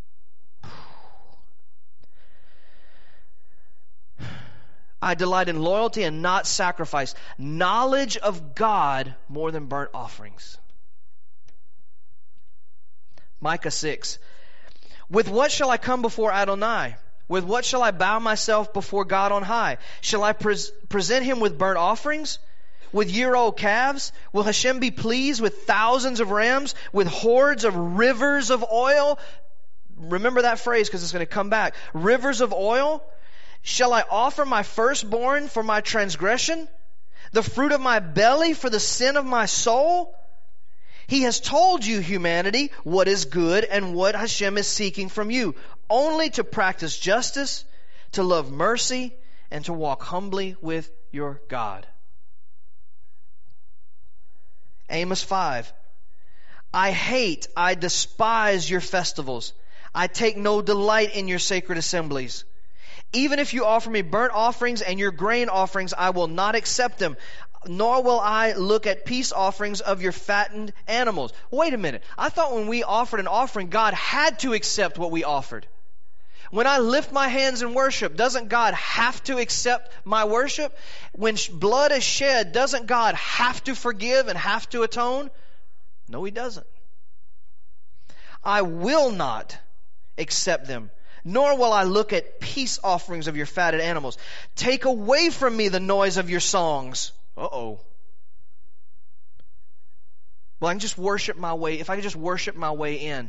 I delight in loyalty and not sacrifice. Knowledge of God more than burnt offerings. Micah six. With what shall I come before Adonai? With what shall I bow myself before God on high? Shall I pres- present Him with burnt offerings? With year-old calves? Will Hashem be pleased with thousands of rams? With hordes of rivers of oil? Remember that phrase because it's going to come back. Rivers of oil? Shall I offer my firstborn for my transgression? the fruit of my belly for the sin of my soul? He has told you, humanity, what is good and what Hashem is seeking from you, only to practice justice, to love mercy, and to walk humbly with your God. Amos five. I hate, I despise your festivals. I take no delight in your sacred assemblies. Even if you offer me burnt offerings and your grain offerings, I will not accept them, nor will I look at peace offerings of your fattened animals. Wait a minute. I thought when we offered an offering, God had to accept what we offered. When I lift my hands in worship, doesn't God have to accept my worship? When blood is shed, doesn't God have to forgive and have to atone? No, He doesn't. I will not accept them, nor will I look at peace offerings of your fatted animals. Take away from me the noise of your songs. Uh-oh. Well, I can just worship my way, if I can just worship my way in.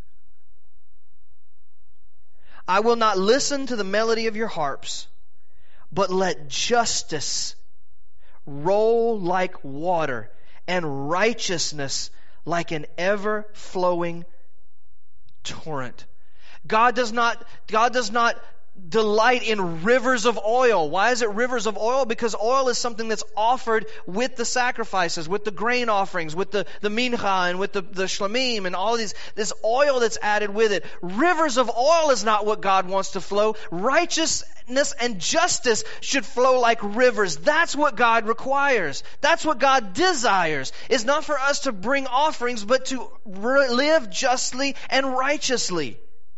I will not listen to the melody of your harps, but let justice roll like water and righteousness like an ever-flowing torrent. God does not, God does not delight in rivers of oil. Why is it rivers of oil? Because oil is something that's offered with the sacrifices, with the grain offerings, with the, the mincha and with the, the shlamim and all of these, this oil that's added with it. Rivers of oil is not what God wants to flow. Righteousness and justice should flow like rivers. That's what God requires. That's what God desires. It's not for us to bring offerings, but to re- live justly and righteously.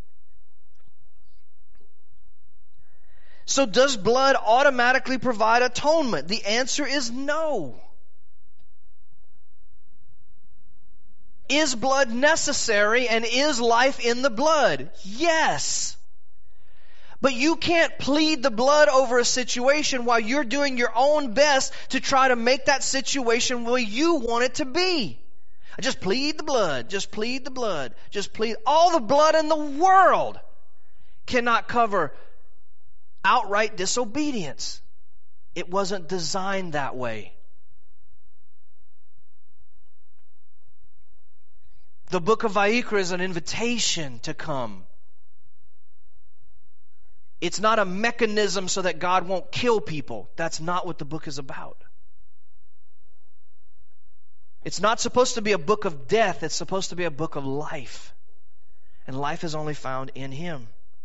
So does blood automatically provide atonement? The answer is no. Is blood necessary and is life in the blood? Yes. But you can't plead the blood over a situation while you're doing your own best to try to make that situation where you want it to be. Just plead the blood. Just plead the blood. Just plead. All the blood in the world cannot cover outright disobedience. It wasn't designed that way. The book of Vayikra is an invitation to come. It's not a mechanism so that God won't kill people. That's not what the book is about. It's not supposed to be a book of death. It's supposed to be a book of life. And life is only found in Him.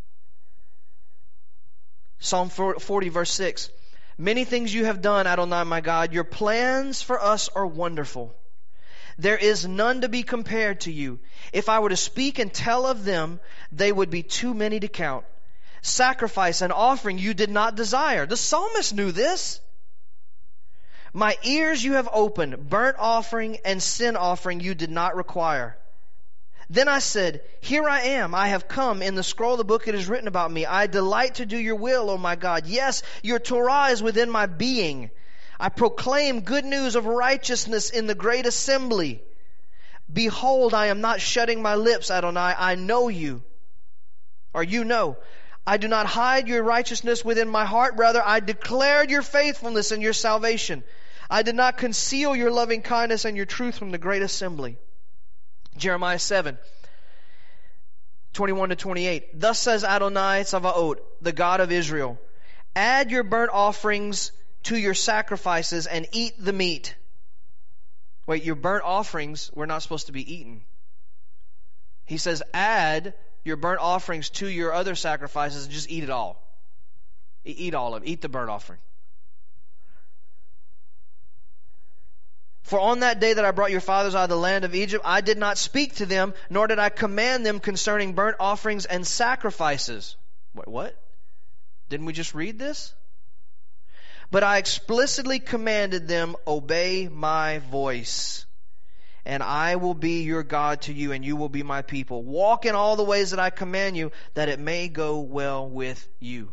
Psalm forty, verse six. Many things you have done, Adonai, my God. Your plans for us are wonderful. There is none to be compared to you. If I were to speak and tell of them, they would be too many to count. Sacrifice and offering you did not desire. The psalmist knew this. My ears you have opened. Burnt offering and sin offering you did not require. Then I said, here I am. I have come. In the scroll of the book it is written about me. I delight to do your will, O my God. Yes, your Torah is within my being. I proclaim good news of righteousness in the great assembly. Behold, I am not shutting my lips, Adonai. I know you. Or you know. I do not hide your righteousness within my heart. Rather, I declared your faithfulness and your salvation. I did not conceal your loving kindness and your truth from the great assembly. Jeremiah seven, twenty-one to twenty-eight. Thus says Adonai Tzavaot, the God of Israel, add your burnt offerings to your sacrifices and eat the meat. Wait, your burnt offerings were not supposed to be eaten. He says, add your burnt offerings to your other sacrifices and just eat it all. Eat all of it. Eat the burnt offering. For on that day that I brought your fathers out of the land of Egypt, I did not speak to them, nor did I command them concerning burnt offerings and sacrifices. Wait, what? Didn't we just read this? But I explicitly commanded them, obey my voice, and I will be your God to you, and you will be my people. Walk in all the ways that I command you, that it may go well with you.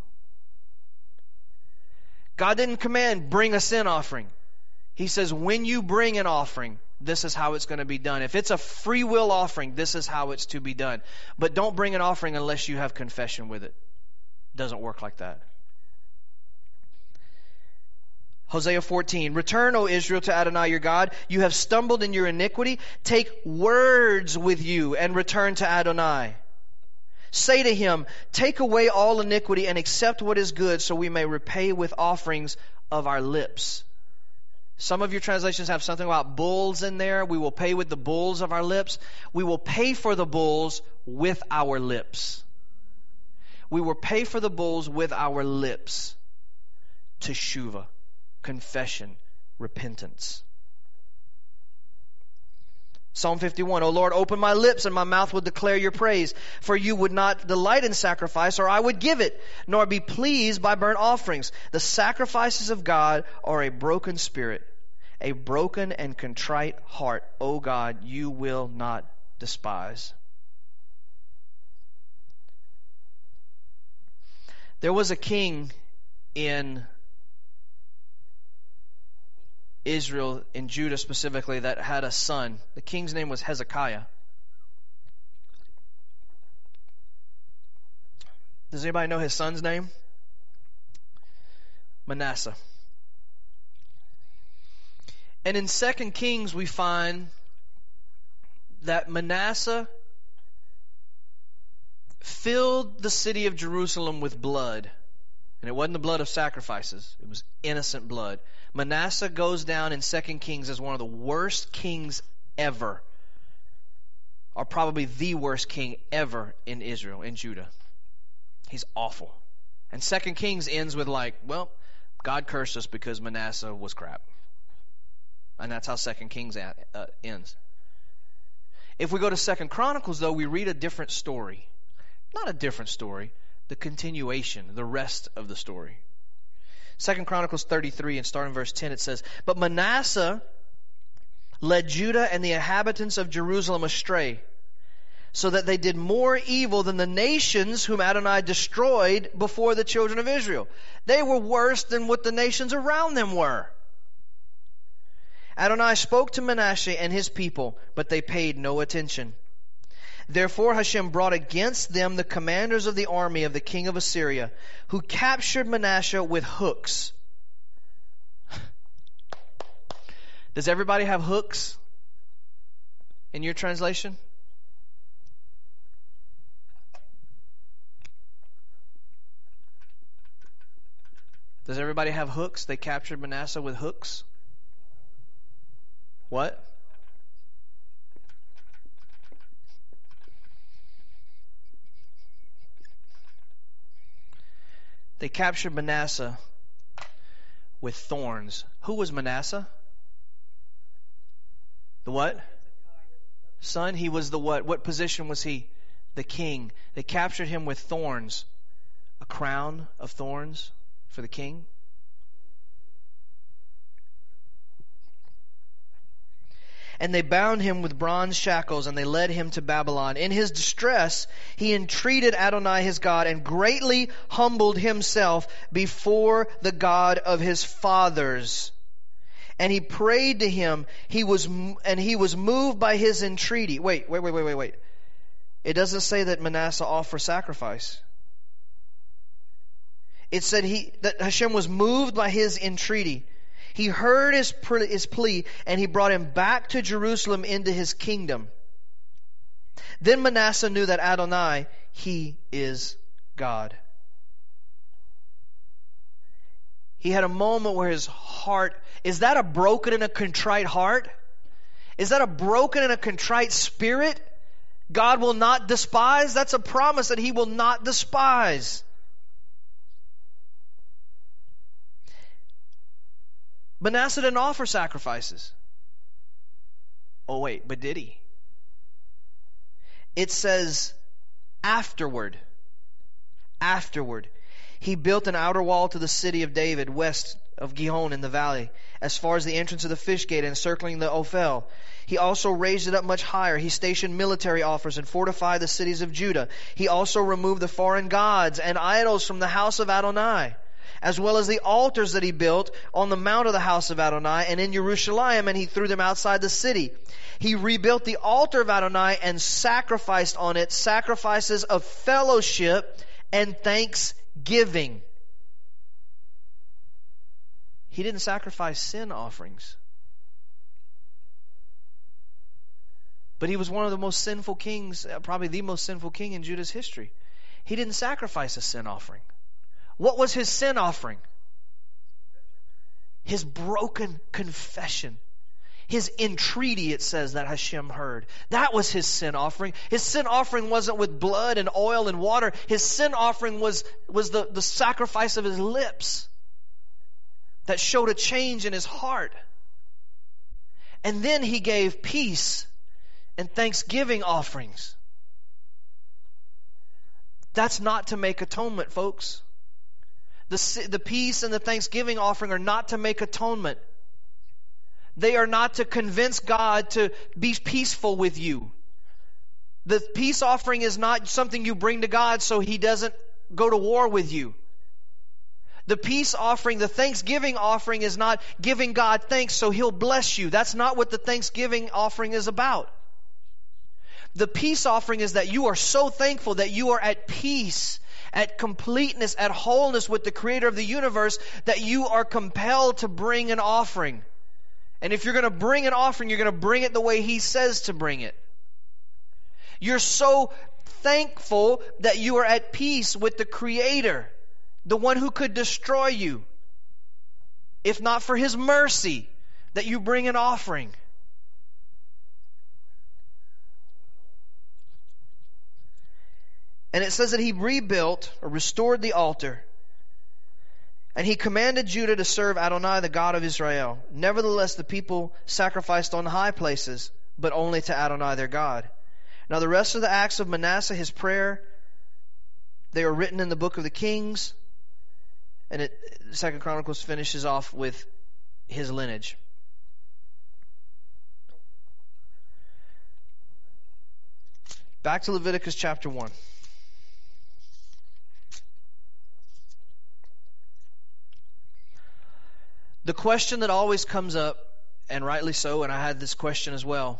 God didn't command, bring a sin offering. He says, when you bring an offering, this is how it's going to be done. If it's a free will offering, this is how it's to be done. But don't bring an offering unless you have confession with it. It doesn't work like that. Hosea fourteen, return, O Israel, to Adonai your God. You have stumbled in your iniquity. Take words with you and return to Adonai. Say to him, take away all iniquity and accept what is good, so we may repay with offerings of our lips. Some of your translations have something about bulls in there. We will pay with the bulls of our lips. We will pay for the bulls with our lips. We will pay for the bulls with our lips. Teshuvah, confession, repentance. Psalm fifty-one, O Lord, open my lips and my mouth will declare your praise. For you would not delight in sacrifice, or I would give it, nor be pleased by burnt offerings. The sacrifices of God are a broken spirit, a broken and contrite heart. O God, you will not despise. There was a king in Israel, in Judah specifically, that had a son. The king's name was Hezekiah. Does anybody know his son's name? Manasseh. And in Second Kings we find that Manasseh filled the city of Jerusalem with blood. And it wasn't the blood of sacrifices. It was innocent blood. Manasseh goes down in Second Kings as one of the worst kings ever. Or probably the worst king ever in Israel, in Judah. He's awful. And Second Kings ends with like, well, God cursed us because Manasseh was crap. And that's how Second Kings uh, ends. If we go to Second Chronicles, though, we read a different story. Not a different story. The continuation, the rest of the story. Second Chronicles thirty-three, and starting verse ten, it says, But Manasseh led Judah and the inhabitants of Jerusalem astray, so that they did more evil than the nations whom Adonai destroyed before the children of Israel. They were worse than what the nations around them were. Adonai spoke to Manasseh and his people, but they paid no attention. Therefore Hashem brought against them the commanders of the army of the king of Assyria, who captured Manasseh with hooks. Does everybody have hooks in your translation? Does everybody have hooks? They captured Manasseh with hooks? What? They captured Manasseh with thorns. Who was Manasseh? The what? Son. He was the what? What position was he? The king. They captured him with thorns. A crown of thorns for the king. And they bound him with bronze shackles, and they led him to Babylon. In his distress, he entreated Adonai his God, and greatly humbled himself before the God of his fathers. And he prayed to him, he was, and he was moved by his entreaty. Wait, wait, wait, wait, wait, wait. It doesn't say that Manasseh offered sacrifice. It said he that Hashem was moved by his entreaty. He heard his, his plea, and he brought him back to Jerusalem into his kingdom. Then Manasseh knew that Adonai, he is God. He had a moment where his heart, is that a broken and a contrite heart? Is that a broken and a contrite spirit? God will not despise? That's a promise that he will not despise. Manasseh didn't offer sacrifices. Oh wait, but did he? It says afterward. Afterward. He built an outer wall to the city of David, west of Gihon in the valley, as far as the entrance of the fish gate, encircling the Ophel. He also raised it up much higher. He stationed military officers and fortified the cities of Judah. He also removed the foreign gods and idols from the house of Adonai, as well as the altars that he built on the mount of the house of Adonai and in Jerusalem, and he threw them outside the city. He rebuilt the altar of Adonai and sacrificed on it sacrifices of fellowship and thanksgiving. He didn't sacrifice sin offerings. But he was one of the most sinful kings, probably the most sinful king in Judah's history. He didn't sacrifice a sin offering. What was his sin offering? His broken confession. His entreaty, it says, that Hashem heard. That was his sin offering. His sin offering wasn't with blood and oil and water. His sin offering was, was the, the sacrifice of his lips that showed a change in his heart. And then he gave peace and thanksgiving offerings. That's not to make atonement, folks. The, the peace and the thanksgiving offering are not to make atonement. They are not to convince God to be peaceful with you. The peace offering is not something you bring to God so He doesn't go to war with you. The peace offering, the thanksgiving offering is not giving God thanks so He'll bless you. That's not what the thanksgiving offering is about. The peace offering is that you are so thankful that you are at peace, at completeness, at wholeness with the Creator of the universe, that you are compelled to bring an offering. And if you're going to bring an offering, you're going to bring it the way He says to bring it. You're so thankful that you are at peace with the Creator, the one who could destroy you, if not for His mercy, that you bring an offering. And it says that he rebuilt or restored the altar. And he commanded Judah to serve Adonai, the God of Israel. Nevertheless, the people sacrificed on high places, but only to Adonai, their God. Now the rest of the acts of Manasseh, his prayer, they are written in the book of the Kings. And it, Second Chronicles finishes off with his lineage. Back to Leviticus chapter one. The question that always comes up, and rightly so, and I had this question as well.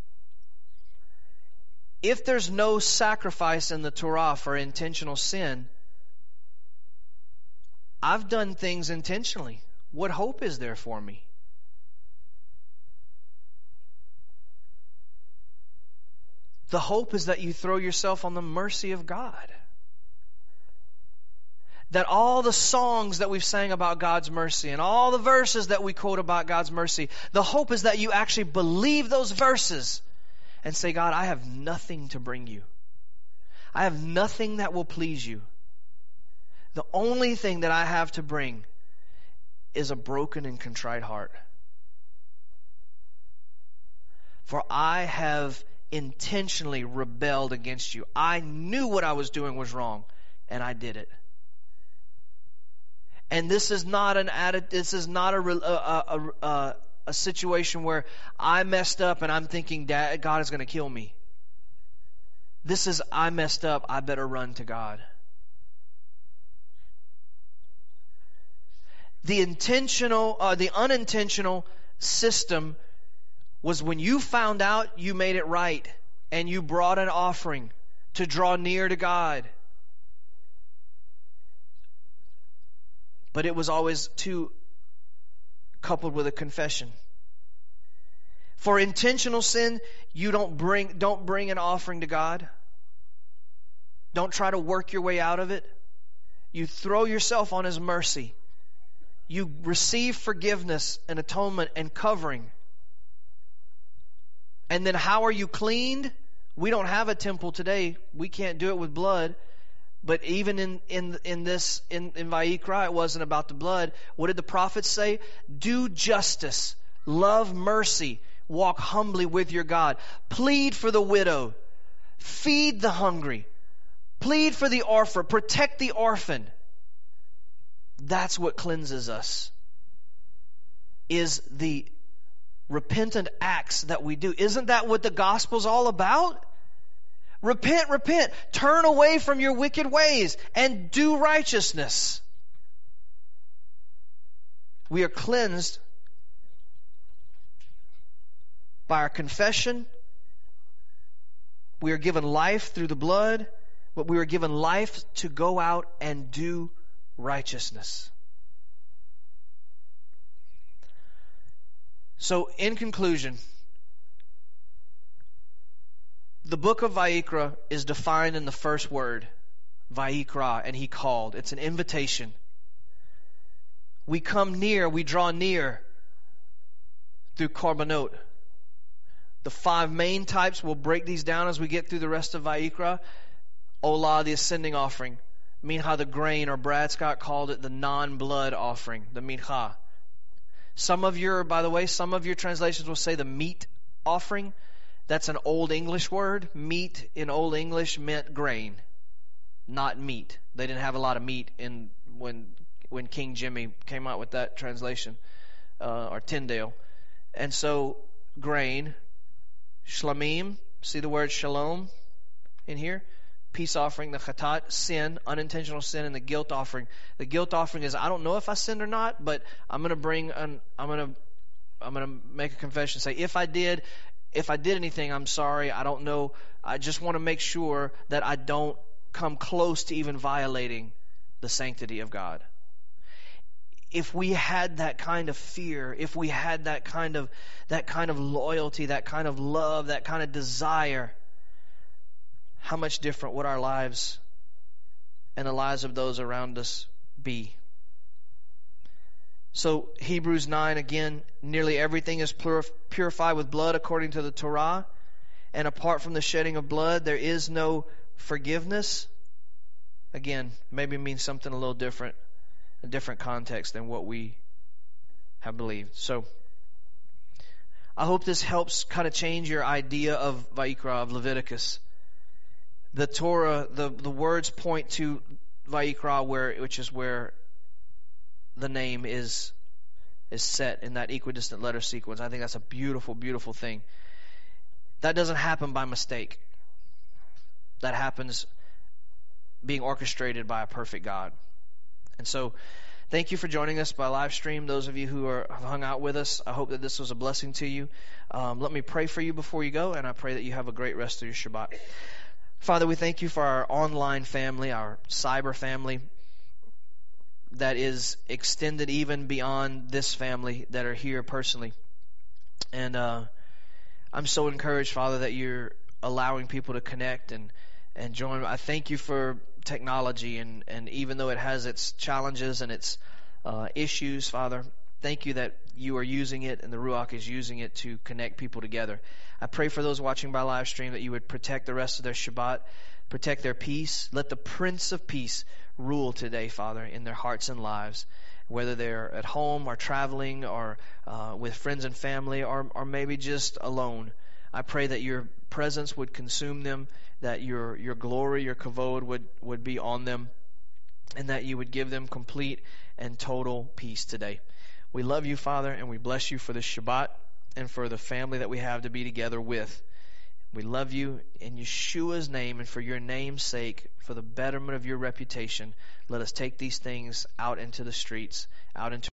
If there's no sacrifice in the Torah for intentional sin, I've done things intentionally. What hope is there for me? The hope is that you throw yourself on the mercy of God. That all the songs that we've sang about God's mercy and all the verses that we quote about God's mercy, the hope is that you actually believe those verses and say, God, I have nothing to bring you. I have nothing that will please you. The only thing that I have to bring is a broken and contrite heart. For I have intentionally rebelled against you. I knew what I was doing was wrong, and I did it. And this is not an added, this is not a, a, a, a, a situation where I messed up and I'm thinking Dad, God is going to kill me. This is, I messed up, I better run to God. The intentional, uh, the unintentional system was when you found out, you made it right and you brought an offering to draw near to God. But it was always too coupled with a confession. For intentional sin, you don't bring don't bring an offering to God. Don't try to work your way out of it. You throw yourself on His mercy. You receive forgiveness and atonement and covering. And then how are you cleaned? We don't have a temple today. We can't do it with blood. But even in, in, in this, in, in Vayikra, it wasn't about the blood. What did the prophets say? Do justice, love mercy, walk humbly with your God. Plead for the widow, feed the hungry, plead for the orphan, protect the orphan. That's what cleanses us, is the repentant acts that we do. Isn't that what the gospel's all about? Repent, repent, turn away from your wicked ways and do righteousness. We are cleansed by our confession. We are given life through the blood, but we are given life to go out and do righteousness. So, in conclusion, the book of Vayikra is defined in the first word, Vayikra, and he called. It's an invitation. We come near, we draw near through korbanot. The five main types, we'll break these down as we get through the rest of Vayikra. Olah, the ascending offering. Mincha, the grain, or Brad Scott called it the non-blood offering, the mincha. Some of your, by the way, some of your translations will say the meat offering. That's an Old English word. Meat in Old English meant grain, not meat. They didn't have a lot of meat in when when King Jimmy came out with that translation, uh, or Tyndale. And so, grain, shlamim, see the word shalom in here? Peace offering, the chatat, sin, unintentional sin, and the guilt offering. The guilt offering is, I don't know if I sinned or not, but I'm going to bring, an, I'm going to, I'm going to make a confession. Say, if I did, if I did anything, I'm sorry. I don't know. I just want to make sure that I don't come close to even violating the sanctity of God. If we had that kind of fear, if we had that kind of that kind of loyalty, that kind of love, that kind of desire, how much different would our lives and the lives of those around us be? So Hebrews nine, again, nearly everything is purified with blood according to the Torah. And apart from the shedding of blood, there is no forgiveness. Again, maybe means something a little different, a different context than what we have believed. So I hope this helps kind of change your idea of Vayikra, of Leviticus. The Torah, the, the words point to Vayikra, where which is where the name is is set in that equidistant letter sequence. I think that's a beautiful, beautiful thing. That doesn't happen by mistake. That happens being orchestrated by a perfect God. And so, thank you for joining us by live stream. Those of you who are have hung out with us, I hope that this was a blessing to you. Um, let me pray for you before you go, and I pray that you have a great rest of your Shabbat. Father, we thank you for our online family, our cyber family that is extended even beyond this family that are here personally. And uh, I'm so encouraged, Father, that you're allowing people to connect and, and join. I thank you for technology, and, and even though it has its challenges and its uh, issues, Father, thank you that you are using it and the Ruach is using it to connect people together. I pray for those watching by live stream that you would protect the rest of their Shabbat, protect their peace. Let the Prince of Peace rule today, Father, in their hearts and lives, whether they're at home or traveling or uh, with friends and family or, or maybe just alone. I pray that your presence would consume them, that your your glory, your kavod would, would be on them, and that you would give them complete and total peace today. We love you, Father, and we bless you for this Shabbat and for the family that we have to be together with. We love you in Yeshua's name, and for your name's sake, for the betterment of your reputation, let us take these things out into the streets, out into